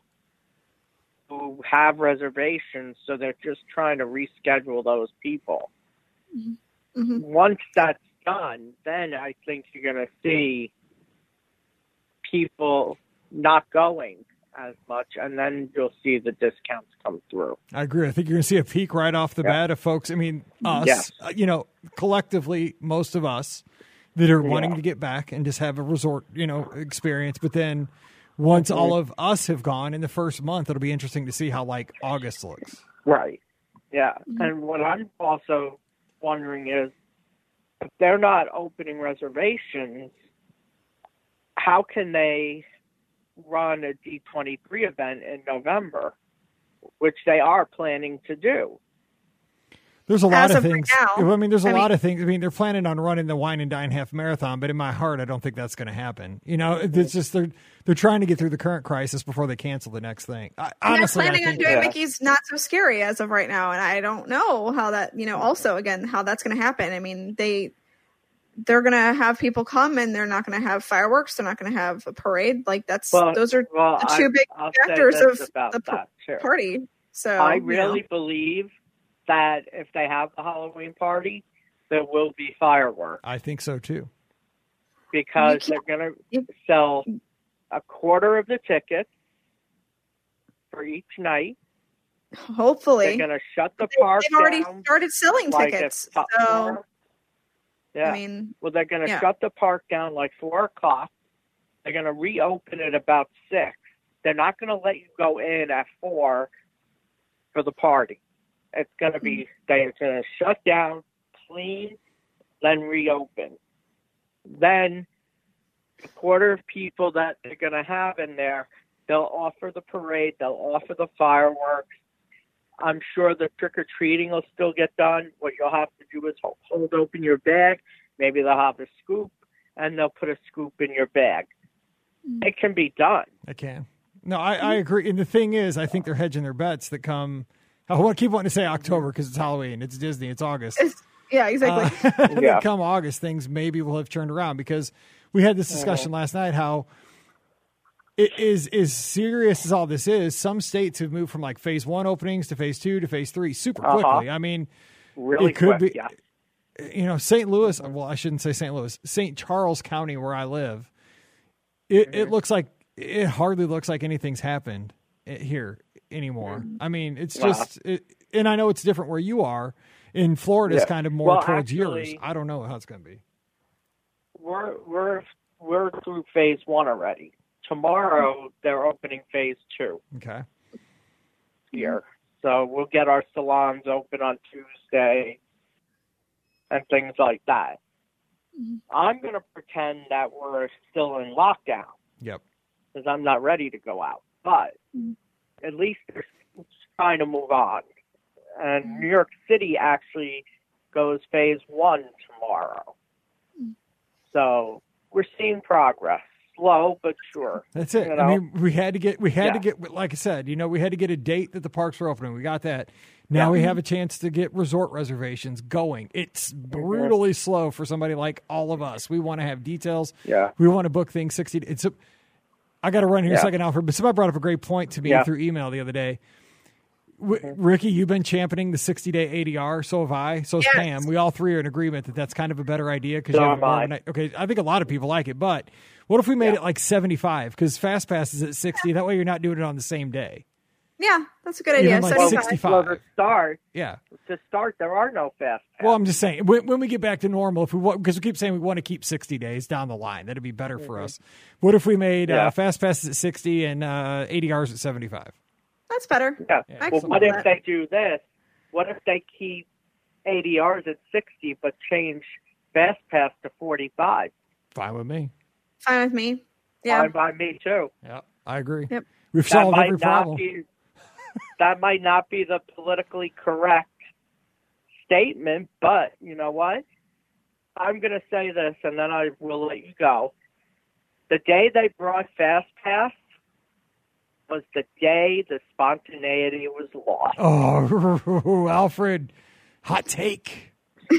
who have reservations, so they're just trying to reschedule those people. Mm-hmm. Once that's done, then I think you're going to see people not going as much, and then you'll see the discounts come through. I agree. I think you're going to see a peak right off the bat of folks. I mean, us, collectively, most of us that are wanting to get back and just have a resort, experience. But then once all of us have gone in the first month, it'll be interesting to see how like August looks. Right. Yeah. And what I'm also wondering is if they're not opening reservations, how can they run a D23 event in November, which they are planning to do? There's a lot of things. Right now, I mean, there's a lot of things. I mean, they're planning on running the Wine and Dine half marathon, but in my heart, I don't think that's going to happen. It's just they're trying to get through the current crisis before they cancel the next thing. Honestly, they're planning on doing Mickey's Not So Scary as of right now, and I don't know how that. Also, again, how that's going to happen. I mean, they're going to have people come and they're not going to have fireworks. They're not going to have a parade. Like those are the two big factors of the party. So I really believe that if they have the Halloween party, there will be fireworks. I think so too. Because they're going to sell a quarter of the tickets for each night. Hopefully. They're going to shut the park down. They've already started selling tickets. So, yeah. I mean, they're going to shut the park down like 4 o'clock. They're going to reopen it about 6. They're not going to let you go in at 4 for the party. It's going to be, they're going to shut down, clean, then reopen. Then the quarter of people that they're going to have in there, they'll offer the parade, they'll offer the fireworks. I'm sure the trick-or-treating will still get done. What you'll have to do is hold open your bag. Maybe they'll have a scoop, and they'll put a scoop in your bag. It can be done. It can. No, I agree. And the thing is, I think they're hedging their bets that come. I keep wanting to say October because it's Halloween. It's Disney. It's August. Yeah, exactly. Come August, things maybe will have turned around because we had this discussion last night how it is as serious as all this is. Some states have moved from like phase 1 openings to phase 2 to phase 3 super quickly. I mean, really it could quick, be, St. Louis. Well, I shouldn't say St. Louis, St. Charles County, where I live. It looks like it hardly looks like anything's happened here anymore. I mean, it's just, and I know it's different where you are. In Florida, it's kind of more towards yours. I don't know how it's going to be. We're through phase 1 already. Tomorrow they're opening phase 2. Okay. Here, so we'll get our salons open on Tuesday and things like that. I'm going to pretend that we're still in lockdown. Yep. Because I'm not ready to go out, but at least they're trying to move on. And New York City actually goes phase 1 tomorrow. So we're seeing progress. Slow, but sure. That's it. I mean, we had to get, like I said, we had to get a date that the parks were opening. We got that. Now we have a chance to get resort reservations going. It's brutally slow for somebody like all of us. We want to have details. Yeah. We want to book things 60 days. I got to run here a second, Alfred, but somebody brought up a great point to me through email the other day. Ricky, you've been championing the 60-day ADR. So have I. So has Pam. We all three are in agreement that that's kind of a better idea. Okay, I think a lot of people like it, but what if we made it like 75? Because Fast Pass is at 60. That way you're not doing it on the same day. Yeah, that's a good idea. Like 65. Well, to start, there are no Fast Pass. Well, I'm just saying, when we get back to normal, if we want, because we keep saying we want to keep 60 days down the line, that'd be better for us. What if we made Fast Passes at 60 and ADRs at 75? That's better. Yeah. Well, what if they do this? What if they keep ADRs at 60 but change Fast Pass to 45? Fine with me. Fine with me. Yeah. Fine by me, too. Yeah, I agree. Yep. We've solved every problem. That might not be the politically correct statement, but you know what? I'm going to say this, and then I will let you go. The day they brought Fast Pass was the day the spontaneity was lost. Oh, Alfred, hot take.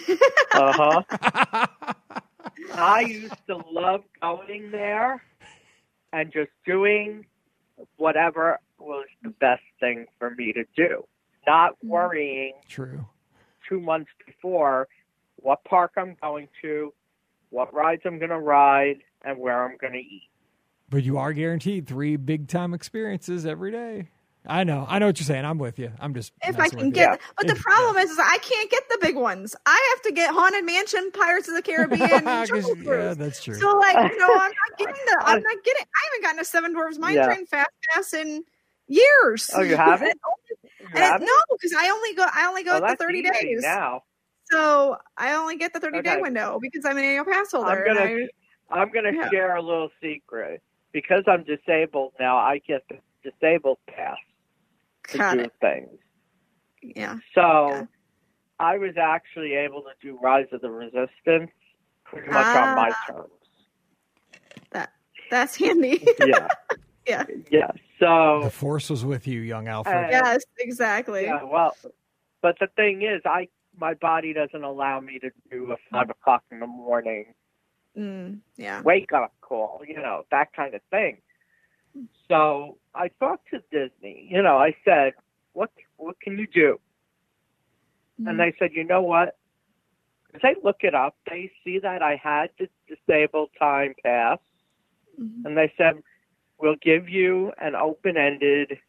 I used to love going there and just doing whatever was the best thing for me to do. Not worrying 2 months before what park I'm going to, what rides I'm going to ride, and where I'm going to eat. But you are guaranteed 3 big-time experiences every day. I know what you're saying. I'm with you. I'm just if I can get, but the problem is I can't get the big ones. I have to get Haunted Mansion, Pirates of the Caribbean, Jungle Cruise. Yeah, that's true. So I'm not getting I haven't gotten a Seven Dwarfs Mine Train Fast Pass in years. Oh, you haven't? No, because I only go at the 30 days now. So I only get the 30-day window because I'm an annual pass holder. I'm gonna share a little secret. Because I'm disabled now, I get the disabled pass to do things. Yeah. So I was actually able to do Rise of the Resistance pretty much on my terms. That's handy. Yeah. So the force was with you, young Alfred. Yes, exactly. Yeah. Well, but the thing is, my body doesn't allow me to do a 5 o'clock in the morning Yeah. wake up call, that kind of thing. So I talked to Disney. I said, what can you do? And they said, you know what? They look it up. They see that I had the disabled time pass. And they said, we'll give you an open-ended,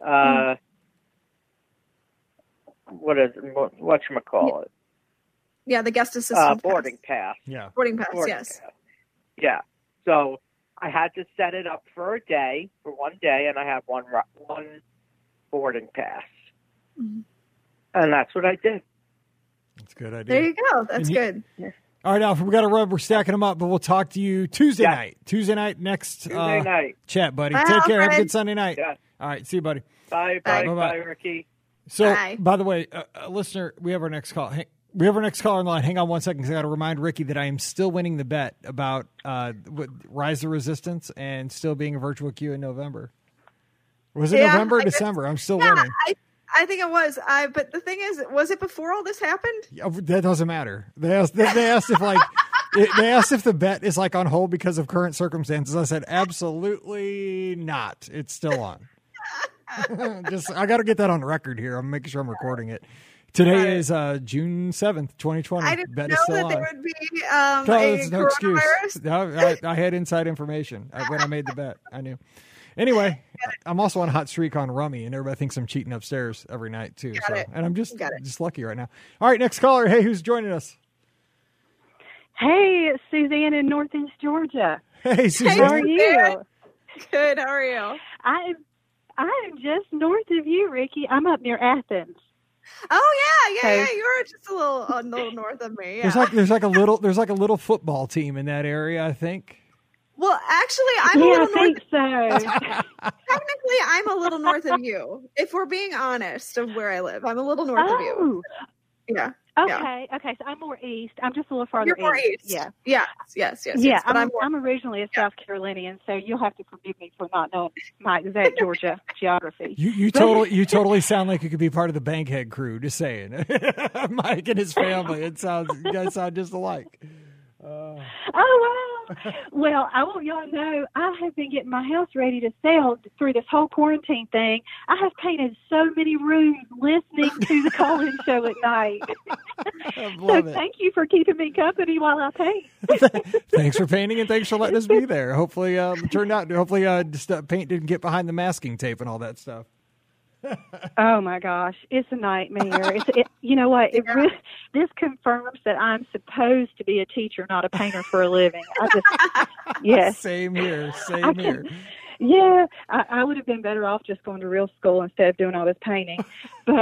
whatchamacallit? Yeah, the guest assistant boarding pass. Yeah. Boarding pass, yes. Pass. Yeah. So I had to set it up for one day, and I have one boarding pass. And that's what I did. That's a good idea. There you go. That's good. All right, Alfred, we got to run. We're stacking them up, but we'll talk to you Tuesday night. Tuesday night, next Tuesday night. Chat, buddy. Bye, Take care. Alfred. Have a good Sunday night. Yeah. All right, see you, buddy. Bye, Ricky. So, Bye. by the way, listener, we have our next call. We have our next caller in line. Hang on 1 second, because I got to remind Ricky that I am still winning the bet about Rise of Resistance and still being a virtual queue in November. Was it November or December? I'm still winning. I think it was. But the thing is, was it before all this happened? Yeah, that doesn't matter. They asked if like they asked if the bet is like on hold because of current circumstances. I said absolutely not. It's still on. I got to get that on record here. I'm making sure I'm recording it. Today is June 7th, 2020. I didn't bet know is still that on. there would be There's no excuse. coronavirus. No, I had inside information when I made the bet. I knew. Anyway, I'm also on a hot streak on Rummy, and everybody thinks I'm cheating upstairs every night too. And I'm just lucky right now. All right, next caller. Hey, who's joining us? Hey, it's Suzanne in Northeast Georgia. Hey, Suzanne. How are you? Good. How are you? I am just north of you, Ricky. I'm up near Athens. Oh yeah. You're just a little north of me. Yeah. There's like a little football team in that area, I think. Well, actually, I'm a little north. I think so. Technically, I'm a little north of you. If we're being honest of where I live, I'm a little north of you. Yeah. Okay. So I'm more east. I'm just a little farther You're more east. Yeah. Yes. Yeah, But I'm originally a South Carolinian, so you'll have to forgive me for not knowing my exact Georgia geography. You totally sound like you could be part of the Bankhead crew. Just saying, Mike and his family. You guys sound just alike. Oh, wow. Well, I want y'all to know I have been getting my house ready to sell through this whole quarantine thing. I have painted so many rooms listening to the call-in show at night. So thank you for keeping me company while I paint. Thanks for painting, and thanks for letting us be there. Hopefully, just paint didn't get behind the masking tape and all that stuff. Oh my gosh, it's a nightmare. You know what? This confirms that I'm supposed to be a teacher, not a painter for a living. Yes. Same here. Yeah, I would have been better off just going to real school instead of doing all this painting. But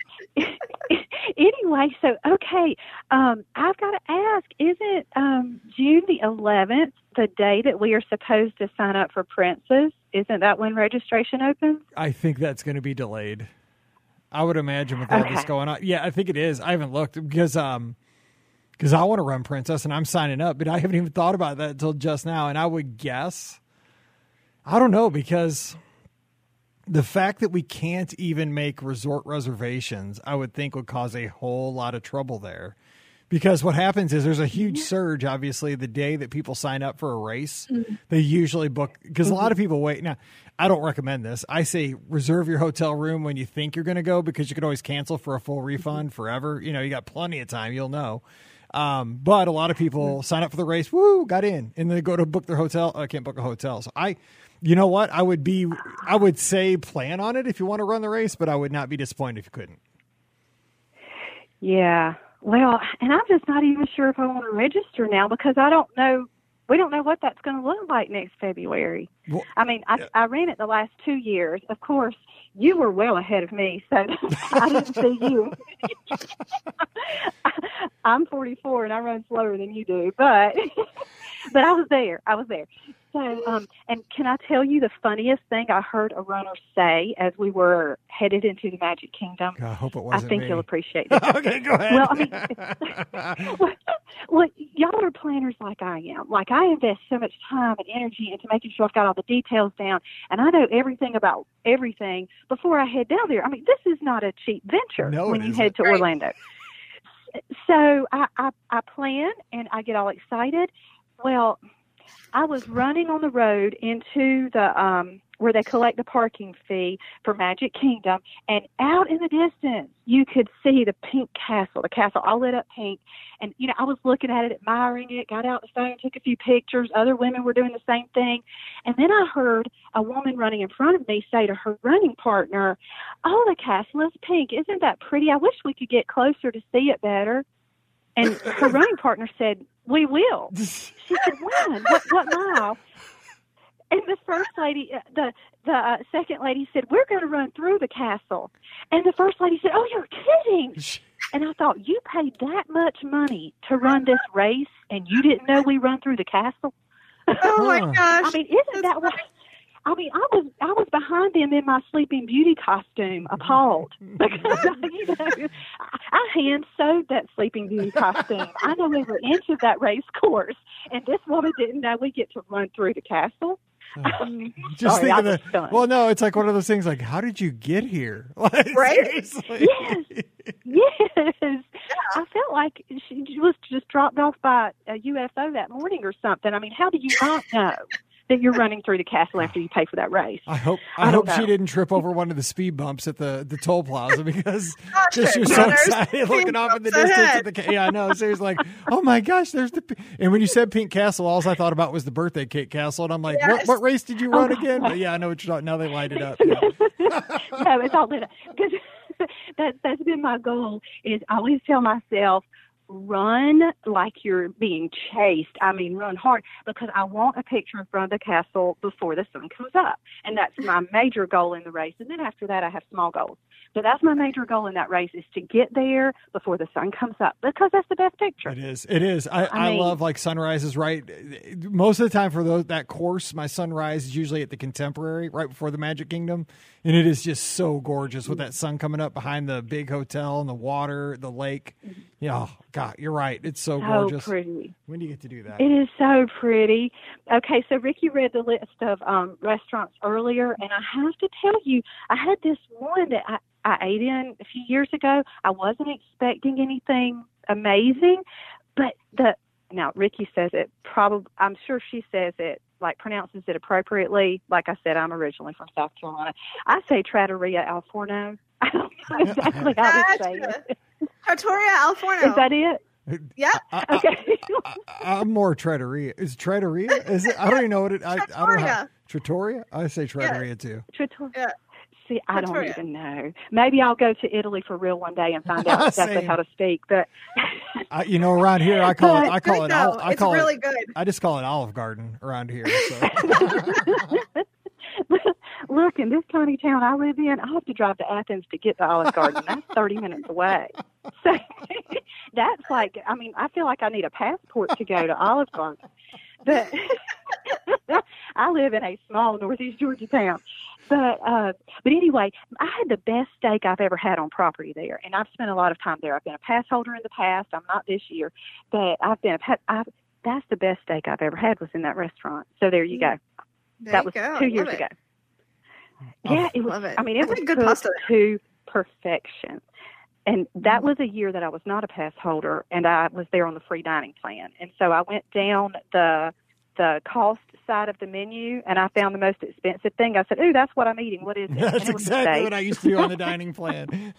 anyway, so okay, I've got to ask: isn't June the 11th the day that we are supposed to sign up for Prince's? Isn't that when registration opens? I think that's going to be delayed. I would imagine with all this going on. Yeah, I think it is. I haven't looked because I want to run Princess and I'm signing up, but I haven't even thought about that until just now. And I would guess, I don't know, because the fact that we can't even make resort reservations, I would think would cause a whole lot of trouble there. Because what happens is there's a huge surge, obviously, the day that people sign up for a race. Mm-hmm. They usually book, because a lot of people wait. Now, I don't recommend this. I say reserve your hotel room when you think you're going to go, because you could always cancel for a full refund forever. You got plenty of time. You'll know. But a lot of people sign up for the race, got in, and then go to book their hotel. I can't book a hotel. So you know what? I would say plan on it if you want to run the race, but I would not be disappointed if you couldn't. Yeah. Well, and I'm just not even sure if I want to register now, because I don't know. We don't know what that's going to look like next February. Well, I mean, I ran it the last 2 years. Of course, you were well ahead of me, so I didn't see you. I'm 44 and I run slower than you do, but I was there. So, and can I tell you the funniest thing I heard a runner say as we were headed into the Magic Kingdom? I hope it wasn't I think me. You'll appreciate it. Okay, go ahead. Well, I mean, well, y'all are planners like I am. Like, I invest so much time and energy into making sure I've got all the details down, and I know everything about everything before I head down there. I mean, this is not a cheap venture when you head to Orlando. So I plan and I get all excited. Well, I was running on the road into the where they collect the parking fee for Magic Kingdom, and out in the distance you could see the pink castle, the castle all lit up pink. And I was looking at it, admiring it, got out the phone, took a few pictures. Other women were doing the same thing. And then I heard a woman running in front of me say to her running partner, "Oh, the castle is pink. Isn't that pretty? I wish we could get closer to see it better." And her running partner said, "We will." She said, "When? What mile?" And the first lady, the second lady said, "We're going to run through the castle." And the first lady said, "Oh, you're kidding." And I thought, you paid that much money to run this race, and you didn't know we run through the castle? Oh my gosh! I mean, isn't that what? I mean, I was behind them in my Sleeping Beauty costume, appalled, because I hand sewed that Sleeping Beauty costume. I know every inch of that race course, and this woman didn't know we get to run through the castle. Just Sorry, think of the. Well, no, it's like one of those things. Like, how did you get here? Like, right? Seriously. Yes. I felt like she was just dropped off by a UFO that morning or something. I mean, how do you not know that you're running through the castle after you pay for that race? I hope she didn't trip over one of the speed bumps at the toll plaza, because she was so excited looking off in the distance at I know. So it's like, oh my gosh, there's and when you said Pink Castle, all I thought about was the birthday cake castle, and I'm like, what race did you run again? But yeah, I know what you're talking. Now they light it up. Yeah. No, it's all lit up, because that's been my goal. Is I always tell myself, run like you're being chased. I mean, run hard, because I want a picture in front of the castle before the sun comes up. And that's my major goal in the race. And then after that, I have small goals. But that's my major goal in that race, is to get there before the sun comes up, because that's the best picture. It is. I love like sunrises, right? Most of the time for that course, my sunrise is usually at the Contemporary right before the Magic Kingdom. And it is just so gorgeous with that sun coming up behind the big hotel and the water, the lake. Yeah, oh, God, you're right. It's so gorgeous. So pretty. When do you get to do that? It is so pretty. Okay, so Ricky read the list of restaurants earlier, and I have to tell you, I had this one that I ate in a few years ago. I wasn't expecting anything amazing, but now Ricky says it I'm sure she says it, like pronounces it appropriately. Like I said, I'm originally from South Carolina. I say Trattoria Al Forno. I don't know exactly how to say it. Trattoria Al Forno. Is that it? Yeah. Okay. I'm more Trattoria. Is Trattoria? Is it? I don't even know what it. I don't know. Trattoria. I say Trattoria too. Trattoria. Yeah. See, I don't even know. Maybe I'll go to Italy for real one day and find out exactly how to speak. But around here, I call it. It's really good. I just call it Olive Garden around here. So. Look, in this tiny town I live in, I have to drive to Athens to get to Olive Garden. That's 30 minutes away. So that's like, I mean, I feel like I need a passport to go to Olive Garden. But I live in a small Northeast Georgia town. But anyway, I had the best steak I've ever had on property there, and I've spent a lot of time there. I've been a pass holder in the past. I'm not this year, but that's the best steak I've ever had was in that restaurant. So there you go. That was 2 years ago. Yeah, it was. Love it. I mean, it was good pasta to perfection. And that was a year that I was not a pass holder, and I was there on the free dining plan. And so I went down the cost side of the menu, and I found the most expensive thing. I said, "Ooh, that's what I'm eating. What is it?" That's exactly what I used to do on the dining plan.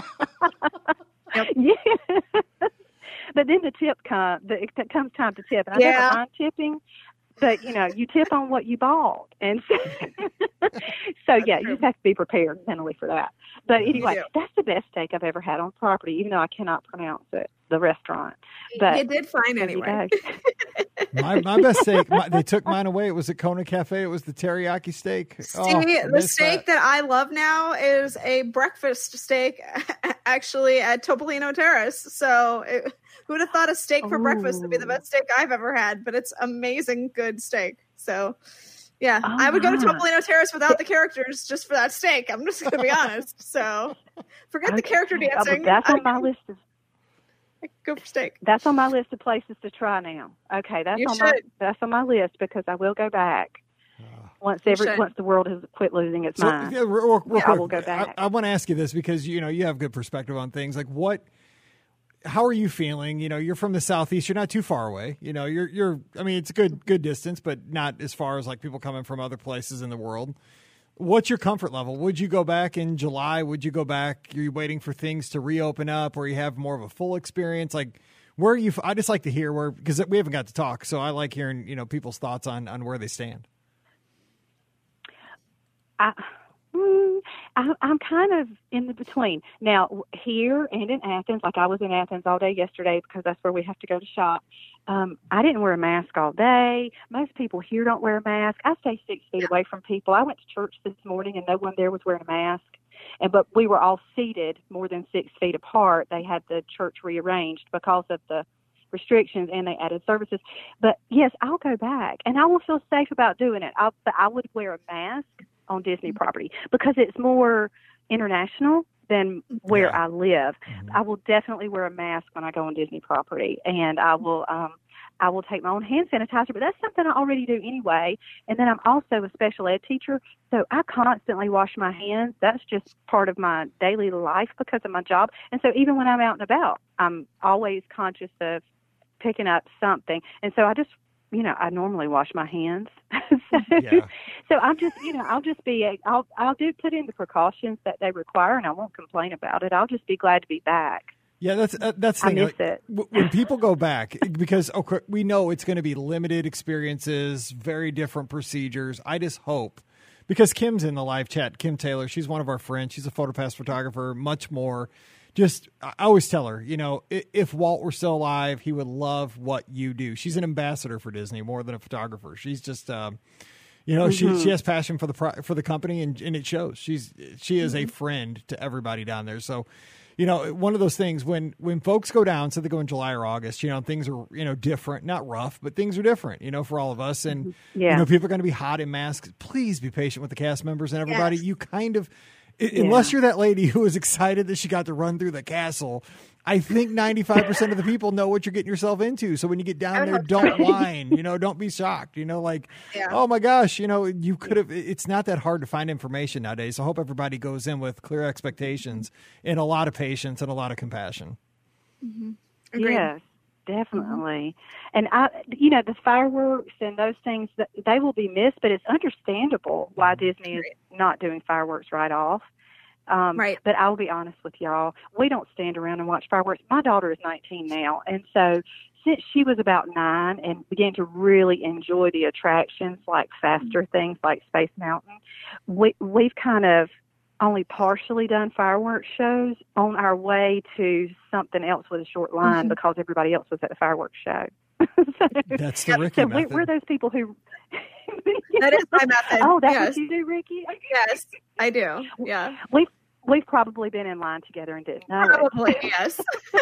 Yeah. But then the tip comes. It comes time to tip, and I never mind tipping. But, you tip on what you bought. And so yeah, you just have to be prepared mentally for that. But anyway, that's the best steak I've ever had on property, even though I cannot pronounce it, the restaurant. But you did fine anyway. My best steak, they took mine away. It was at Kona Cafe. It was the teriyaki steak. The steak that I love now is a breakfast steak, actually, at Topolino Terrace. So who would have thought a steak for breakfast would be the best steak I've ever had? But it's amazing good steak. So, yeah, I would go to Topolino Terrace without the characters just for that steak. I'm just going to be honest. So forget the character dancing. That's on my list. Go for steak. That's on my list of places to try now. Okay, that's on my list, because I will go back once the world has quit losing its mind. Real quick, I will go back. I want to ask you this, because you have good perspective on things. Like, what how are you feeling? You know, you're from the Southeast. You're not too far away. You know, I mean, it's a good distance, but not as far as like people coming from other places in the world. What's your comfort level? Would you go back in July? Would you go back? Are you waiting for things to reopen up, or you have more of a full experience? Like, where are you? I just like to hear because we haven't got to talk. So I like hearing, you know, people's thoughts on where they stand. I'm kind of in the between. Now, here and in Athens, like I was in Athens all day yesterday because that's where we have to go to shop. I didn't wear a mask all day. Most people here don't wear a mask. I stay 6 feet away from people. I went to church this morning and no one there was wearing a mask. But we were all seated more than 6 feet apart. They had the church rearranged because of the restrictions, and they added services. But yes, I'll go back and I will feel safe about doing it. But I would wear a mask on Disney property because it's more international than where I live. I will definitely wear a mask when I go on Disney property, and I will take my own hand sanitizer, but that's something I already do anyway. And then I'm also a special ed teacher, so I constantly wash my hands. That's just part of my daily life because of my job. And so even when I'm out and about, I'm always conscious of picking up something. And so I just, you know, I normally wash my hands. So I'm just, you know, I'll do put in the precautions that they require, and I won't complain about it. I'll just be glad to be back. Yeah, that's the thing. I miss it. When people go back, because we know it's going to be limited experiences, very different procedures. I just hope, because Kim's in the live chat, Kim Taylor, she's one of our friends. She's a PhotoPass photographer, much more. Just, I always tell her, you know, if Walt were still alive, he would love what you do. She's an ambassador for Disney more than a photographer. She's just, you know, she has passion for the company, and it shows. She is a friend to everybody down there. So, you know, one of those things when folks go down, so they go in July or August, you know, things are, you know, different, not rough, but things are different, you know, for all of us. And, you know, people are going to be hot in masks. Please be patient with the cast members and everybody. You kind of, unless you're that lady who was excited that she got to run through the castle, I think 95% of the people know what you're getting yourself into. So when you get down there, don't whine, you know, don't be shocked, you know, like, oh my gosh, you know, you could have, it's not that hard to find information nowadays. So I hope everybody goes in with clear expectations and a lot of patience and a lot of compassion. Yes, definitely. And you know, the fireworks and those things, they will be missed, but it's understandable why Disney is not doing fireworks right off. But I'll be honest with y'all, we don't stand around and watch fireworks. My daughter is 19 now, and so since she was about 9 and began to really enjoy the attractions like faster things like Space Mountain, we've kind of only partially done fireworks shows on our way to something else with a short line because everybody else was at the fireworks show. That's the Ricky method. We're those people who... That is my method. Oh, that's what you do, Ricky? Yes, I do. Yeah. We've probably been in line together and didn't know Probably, yes.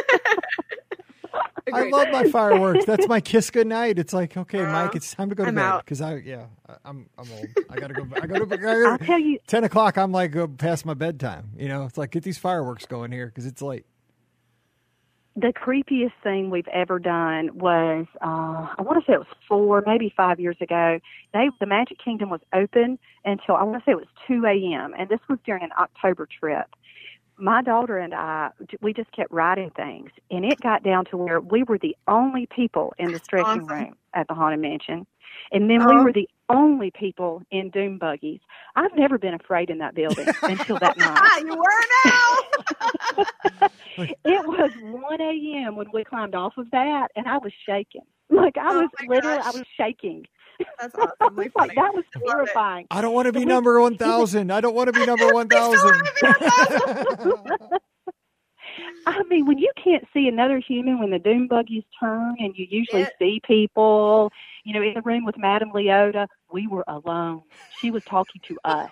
I love my fireworks. That's my kiss goodnight. It's like, okay, Mike, it's time to go to bed because I'm old. I gotta go. I'll tell you, 10 o'clock. I'm like past my bedtime. You know, it's like get these fireworks going here because it's late. The creepiest thing we've ever done was, I want to say it was 4, maybe 5 years ago. The Magic Kingdom was open until, I want to say it was 2 a.m., and this was during an October trip. My daughter and I, we just kept riding things, and it got down to where we were the only people in the stretching room at the Haunted Mansion. And then we were the only people in doom buggies. I've never been afraid in that building until that night. You were now. It was 1 a.m. when we climbed off of that, and I was shaking. Like I was shaking. That's awesomely funny. That was terrifying. I don't want to be number 1,000. I don't want to be number 1,000. I mean, when you can't see another human when the doom buggies turn, and you usually see people, you know, in the room with Madame Leota, we were alone. She was talking to us.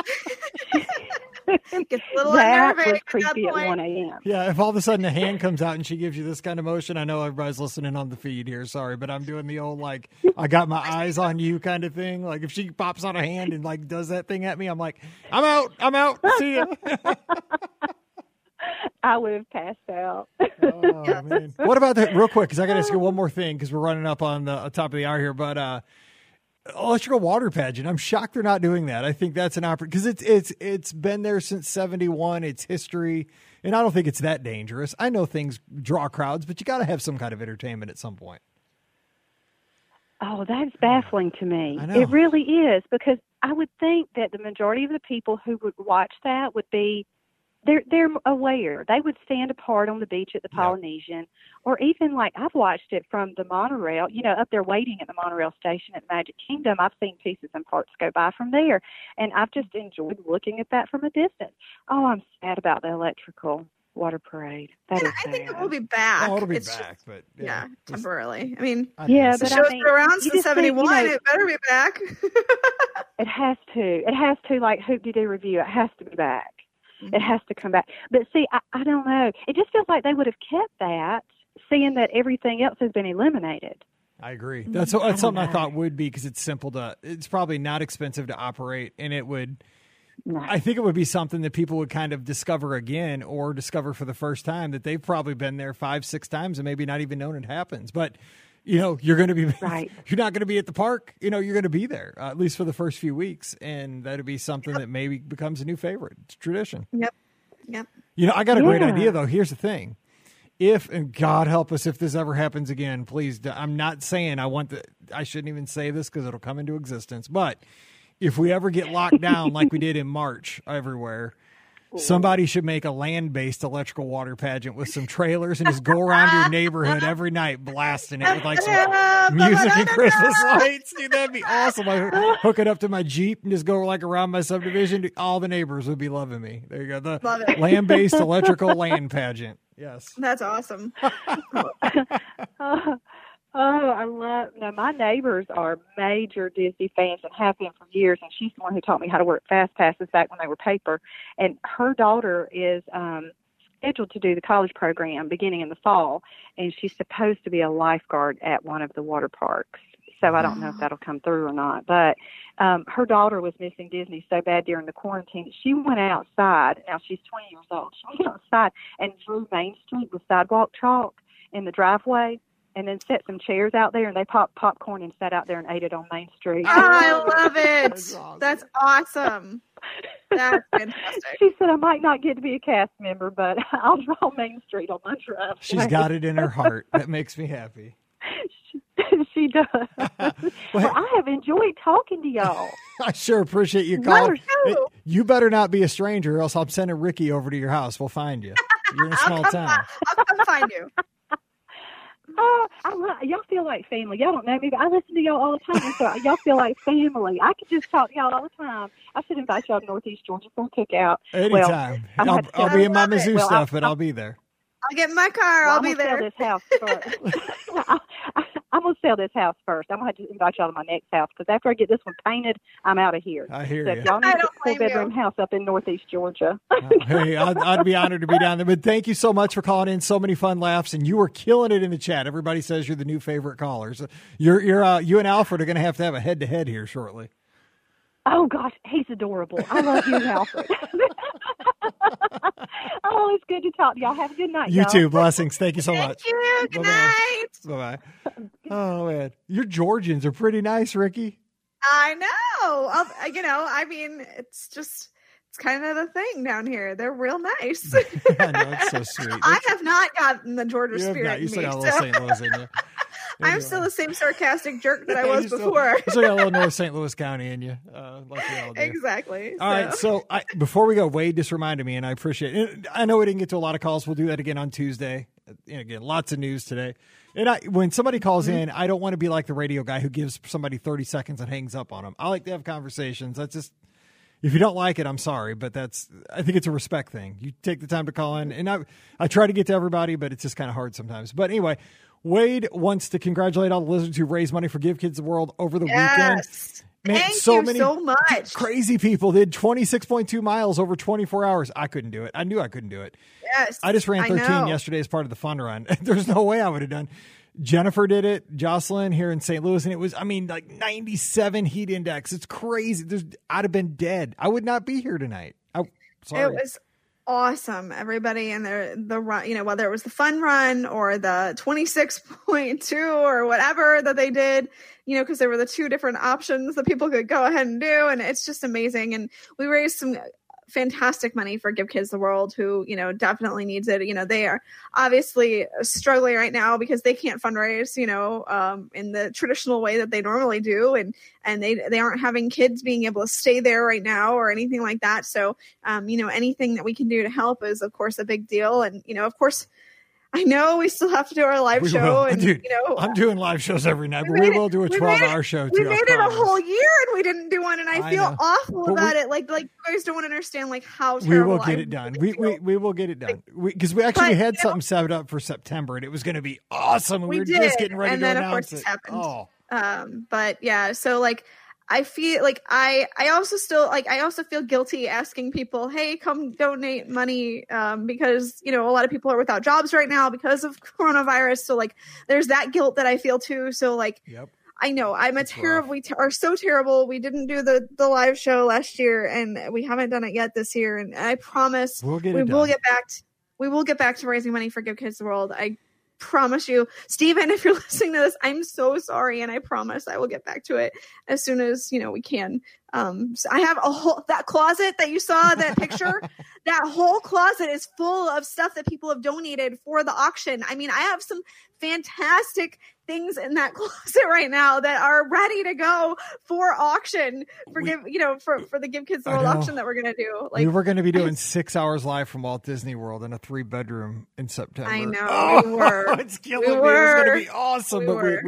That was creepy at 1 a.m. Yeah, if all of a sudden a hand comes out and she gives you this kind of motion, I know everybody's listening on the feed here, sorry, but I'm doing the old, like, I got my eyes on you kind of thing. Like, if she pops out a hand and, like, does that thing at me, I'm like, I'm out, see ya. I would have passed out. Oh, man. What about that, real quick, because I got to ask you one more thing, because we're running up on the top of the hour here, but electrical water pageant. I'm shocked they're not doing that. I think that's an opportunity because it's been there since 71. It's history, and I don't think it's that dangerous. I know things draw crowds, but you got to have some kind of entertainment at some point. Oh, that's baffling to me. I know. It really is, because I would think that the majority of the people who would watch that would be, they're aware. They would stand apart on the beach at the Polynesian, or even like I've watched it from the monorail, up there waiting at the monorail station at Magic Kingdom. I've seen pieces and parts go by from there, and I've just enjoyed looking at that from a distance. Oh, I'm sad about the electrical water parade. That is I think sad. it will be back. Oh, it'll be It's back, just- but yeah, temporarily. I mean, Yeah, the but show's I mean, been around you since just think, 71. It better be back. It has to. It has to, like Hoop-de-Doo Review. It has to be back. It has to come back. But see, I don't know. It just feels like they would have kept that, seeing that everything else has been eliminated. I agree. That's something I know. thought would be, because it's probably not expensive to operate, and it would. No. I think it would be something that people would kind of discover again, or discover for the first time, that they've probably been there 5-6 times and maybe not even known it happens. But you're going to be Right. You're not going to be at the park. You're going to be there at least for the first few weeks, and that'd be something that maybe becomes a new favorite. It's tradition. Yep. I got a great Yeah. idea though. Here's the thing. And God help us if this ever happens again, please. I'm not saying I shouldn't even say this because it'll come into existence. But if we ever get locked down like we did in March everywhere, somebody should make a land-based electrical water pageant with some trailers and just go around your neighborhood every night blasting it with like some music and Christmas lights. Dude, that'd be awesome. I hook it up to my Jeep and just go like around my subdivision. All the neighbors would be loving me. There you go. Love The it. land-based electrical land pageant. Yes. That's awesome. My neighbors are major Disney fans and have been for years, and she's the one who taught me how to work fast passes back when they were paper. And her daughter is scheduled to do the college program beginning in the fall, and she's supposed to be a lifeguard at one of the water parks. So I don't know if that'll come through or not. But her daughter was missing Disney so bad during the quarantine that she went outside. Now she's 20 years old. She went outside and drew Main Street with sidewalk chalk in the driveway, and then set some chairs out there, and they popped popcorn and sat out there and ate it on Main Street. I love it. That's awesome. That's awesome. That's fantastic. She said, I might not get to be a cast member, but I'll draw Main Street on my drive. She's got it in her heart. That makes me happy. She does. Well, I have enjoyed talking to y'all. I sure appreciate you calling. Me too. You better not be a stranger, or else I'm sending Ricky over to your house. We'll find you. You're in a small town. I'll come find you. Oh, y'all feel like family. Y'all don't know me, but I listen to y'all all the time, so y'all feel like family. I could just talk to y'all all the time. I should invite y'all to Northeast Georgia for a cookout. Anytime. I'm gonna have to I'll tell be you- in my Mizzou Well, stuff, but I'll be there. I'll get in my car. Well, I'll be there. I'm gonna sell this house first. I'm gonna sell this house first. I'm gonna have to invite y'all to my next house, because after I get this one painted, I'm out of here. I hear So you. if y'all need I a don't blame you. 4-bedroom house up in Northeast Georgia. Hey, I'd be honored to be down there. But thank you so much for calling in. So many fun laughs, and you were killing it in the chat. Everybody says you're the new favorite caller. So you and Alfred are going to have a head-to-head here shortly. Oh gosh, he's adorable. I love you, Alfred. Oh, it's good to talk to y'all. Have a good night, You y'all. too. Blessings. Thank you so Thank much. you. Good Bye-bye. night. Bye-bye. Oh, man. Your Georgians are pretty nice, Ricky. I know. I mean, it's kind of the thing down here. They're real nice. I know. It's so sweet. I have not gotten the Georgia You have spirit not. You in still me. got a little So St. Louis in you. I'm still the same sarcastic jerk that I was You before. still got a little North St. Louis County in you, like we all do. Exactly. All right, so before we go, Wade just reminded me, and I appreciate it. I know we didn't get to a lot of calls. We'll do that again on Tuesday. And again, lots of news today. And when somebody calls in, I don't want to be like the radio guy who gives somebody 30 seconds and hangs up on them. I like to have conversations. That's just, if you don't like it, I'm sorry, but I think it's a respect thing. You take the time to call in, and I try to get to everybody, but it's just kind of hard sometimes. But anyway, Wade wants to congratulate all the Lizards who raised money for Give Kids the World over the weekend. Man, Thank so you many so much. crazy people did 26.2 miles over 24 hours. I couldn't do it. I knew I couldn't do it. Yes. I just ran 13 know. yesterday as part of the fun run. There's no way I would have done. Jennifer did it, Jocelyn here in St. Louis, and it was, like 97 heat index. It's crazy. I'd have been dead. I would not be here tonight. Sorry. awesome. Everybody and the run, whether it was the fun run or the 26.2 or whatever that they did, because there were the two different options that people could go ahead and do. And it's just amazing. And we raised some fantastic money for Give Kids the World, who, definitely needs it. They are obviously struggling right now because they can't fundraise, in the traditional way that they normally do. And they aren't having kids being able to stay there right now or anything like that. So, anything that we can do to help is, of course, a big deal. And, of course, I know we still have to do our live show. And, dude, I'm doing live shows every night, but we will do a 12-hour show, too. We made it a whole year and we didn't do one, and I feel awful about it. Like you guys don't want to understand, how terrible. We will get it done. We will get it done. Because we actually had something set up for September, and it was going to be awesome, and we were just getting ready to announce it. And then, of course, it happened. But, yeah, so, I feel I also feel guilty asking people, hey, come donate money, because, a lot of people are without jobs right now because of coronavirus. So there's that guilt that I feel too. So yep. I know we are so terrible. We didn't do the live show last year and we haven't done it yet this year. And I promise we will get back to raising money for Give Kids the World. I promise you, Stephen, if you're listening to this, I'm so sorry, and I promise I will get back to it as soon as we can. So I have that closet that you saw, that picture, that whole closet is full of stuff that people have donated for the auction. I mean, I have some fantastic things in that closet right now that are ready to go for auction for the Give Kids the World auction that we're going to do. We were going to be doing 6 hours live from Walt Disney World in a 3-bedroom in September. I know. We were. It's killing me. It was going to be awesome,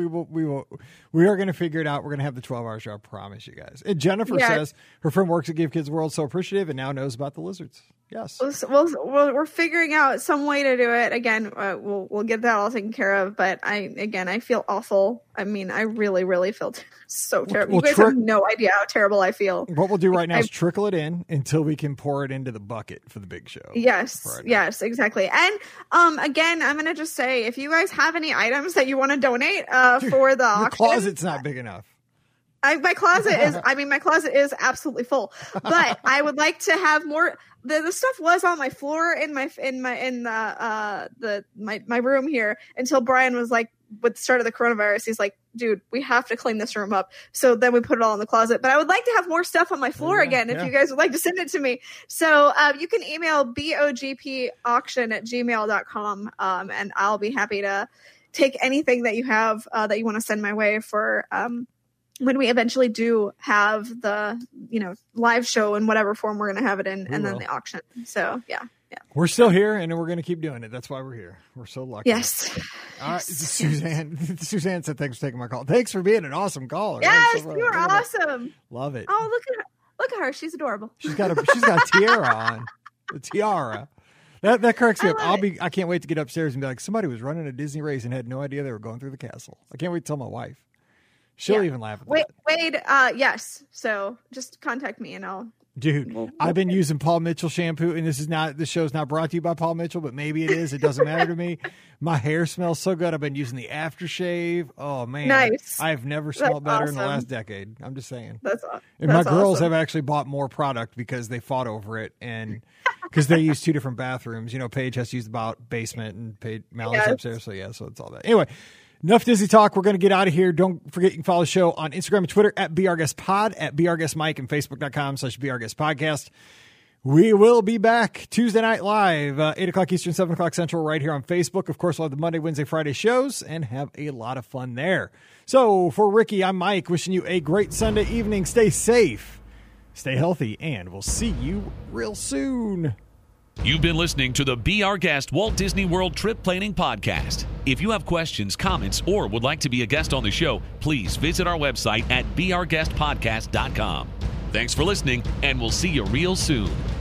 we are going to figure it out. We're going to have the 12-hour show. I promise you guys. And Jennifer says her friend works at Give Kids World, so appreciative, and now knows about the lizards. Yes. We're figuring out some way to do it. Again, we'll get that all taken care of. But I feel awful. I mean, I really, really feel so terrible. You guys have no idea how terrible I feel. What we'll do right now is trickle it in until we can pour it into the bucket for the big show. Yes, exactly. And again, I'm going to just say, if you guys have any items that you want to donate for the auction. Your closet's not big enough. My closet is absolutely full, but I would like to have more. The stuff was on my floor in my room here until Brian was like, with the start of the coronavirus, he's like, dude, we have to clean this room up. So then we put it all in the closet, but I would like to have more stuff on my floor again. If you guys would like to send it to me. So you can email bogpauction@gmail.com. And I'll be happy to take anything that you have, that you want to send my way for, when we eventually do have the, live show in whatever form we're going to have it in, and then the auction. So, yeah. We're still here, and we're going to keep doing it. That's why we're here. We're so lucky. Yes. All right. Suzanne said, thanks for taking my call. Thanks for being an awesome caller. Yes, you are awesome. Love it. Oh, look at her. She's adorable. She's got a tiara on. The tiara. That cracks me up. I can't wait to get upstairs and be like, somebody was running a Disney race and had no idea they were going through the castle. I can't wait to tell my wife. She'll even laugh at that. Wade, yes. So just contact me and I'll. Dude, I've been using Paul Mitchell shampoo, and this show's not brought to you by Paul Mitchell, but maybe it is. It doesn't matter to me. My hair smells so good. I've been using the aftershave. Oh, man. Nice. I've never smelled better in the last decade. I'm just saying. And my girls have actually bought more product because they fought over it, and because they use two different bathrooms. Paige has to use the basement, and Mallory's upstairs. So it's all that. Anyway. Enough Disney talk. We're going to get out of here. Don't forget you can follow the show on Instagram and Twitter at BRGuestPod, at BRGuestMike, and Facebook.com/BRGuestPodcast. We will be back Tuesday night live, 8 o'clock Eastern, 7 o'clock Central, right here on Facebook. Of course, we'll have the Monday, Wednesday, Friday shows and have a lot of fun there. So for Ricky, I'm Mike, wishing you a great Sunday evening. Stay safe, stay healthy, and we'll see you real soon. You've been listening to the Be Our Guest Walt Disney World Trip Planning Podcast. If you have questions, comments, or would like to be a guest on the show, please visit our website at beourguestpodcast.com. Thanks for listening, and we'll see you real soon.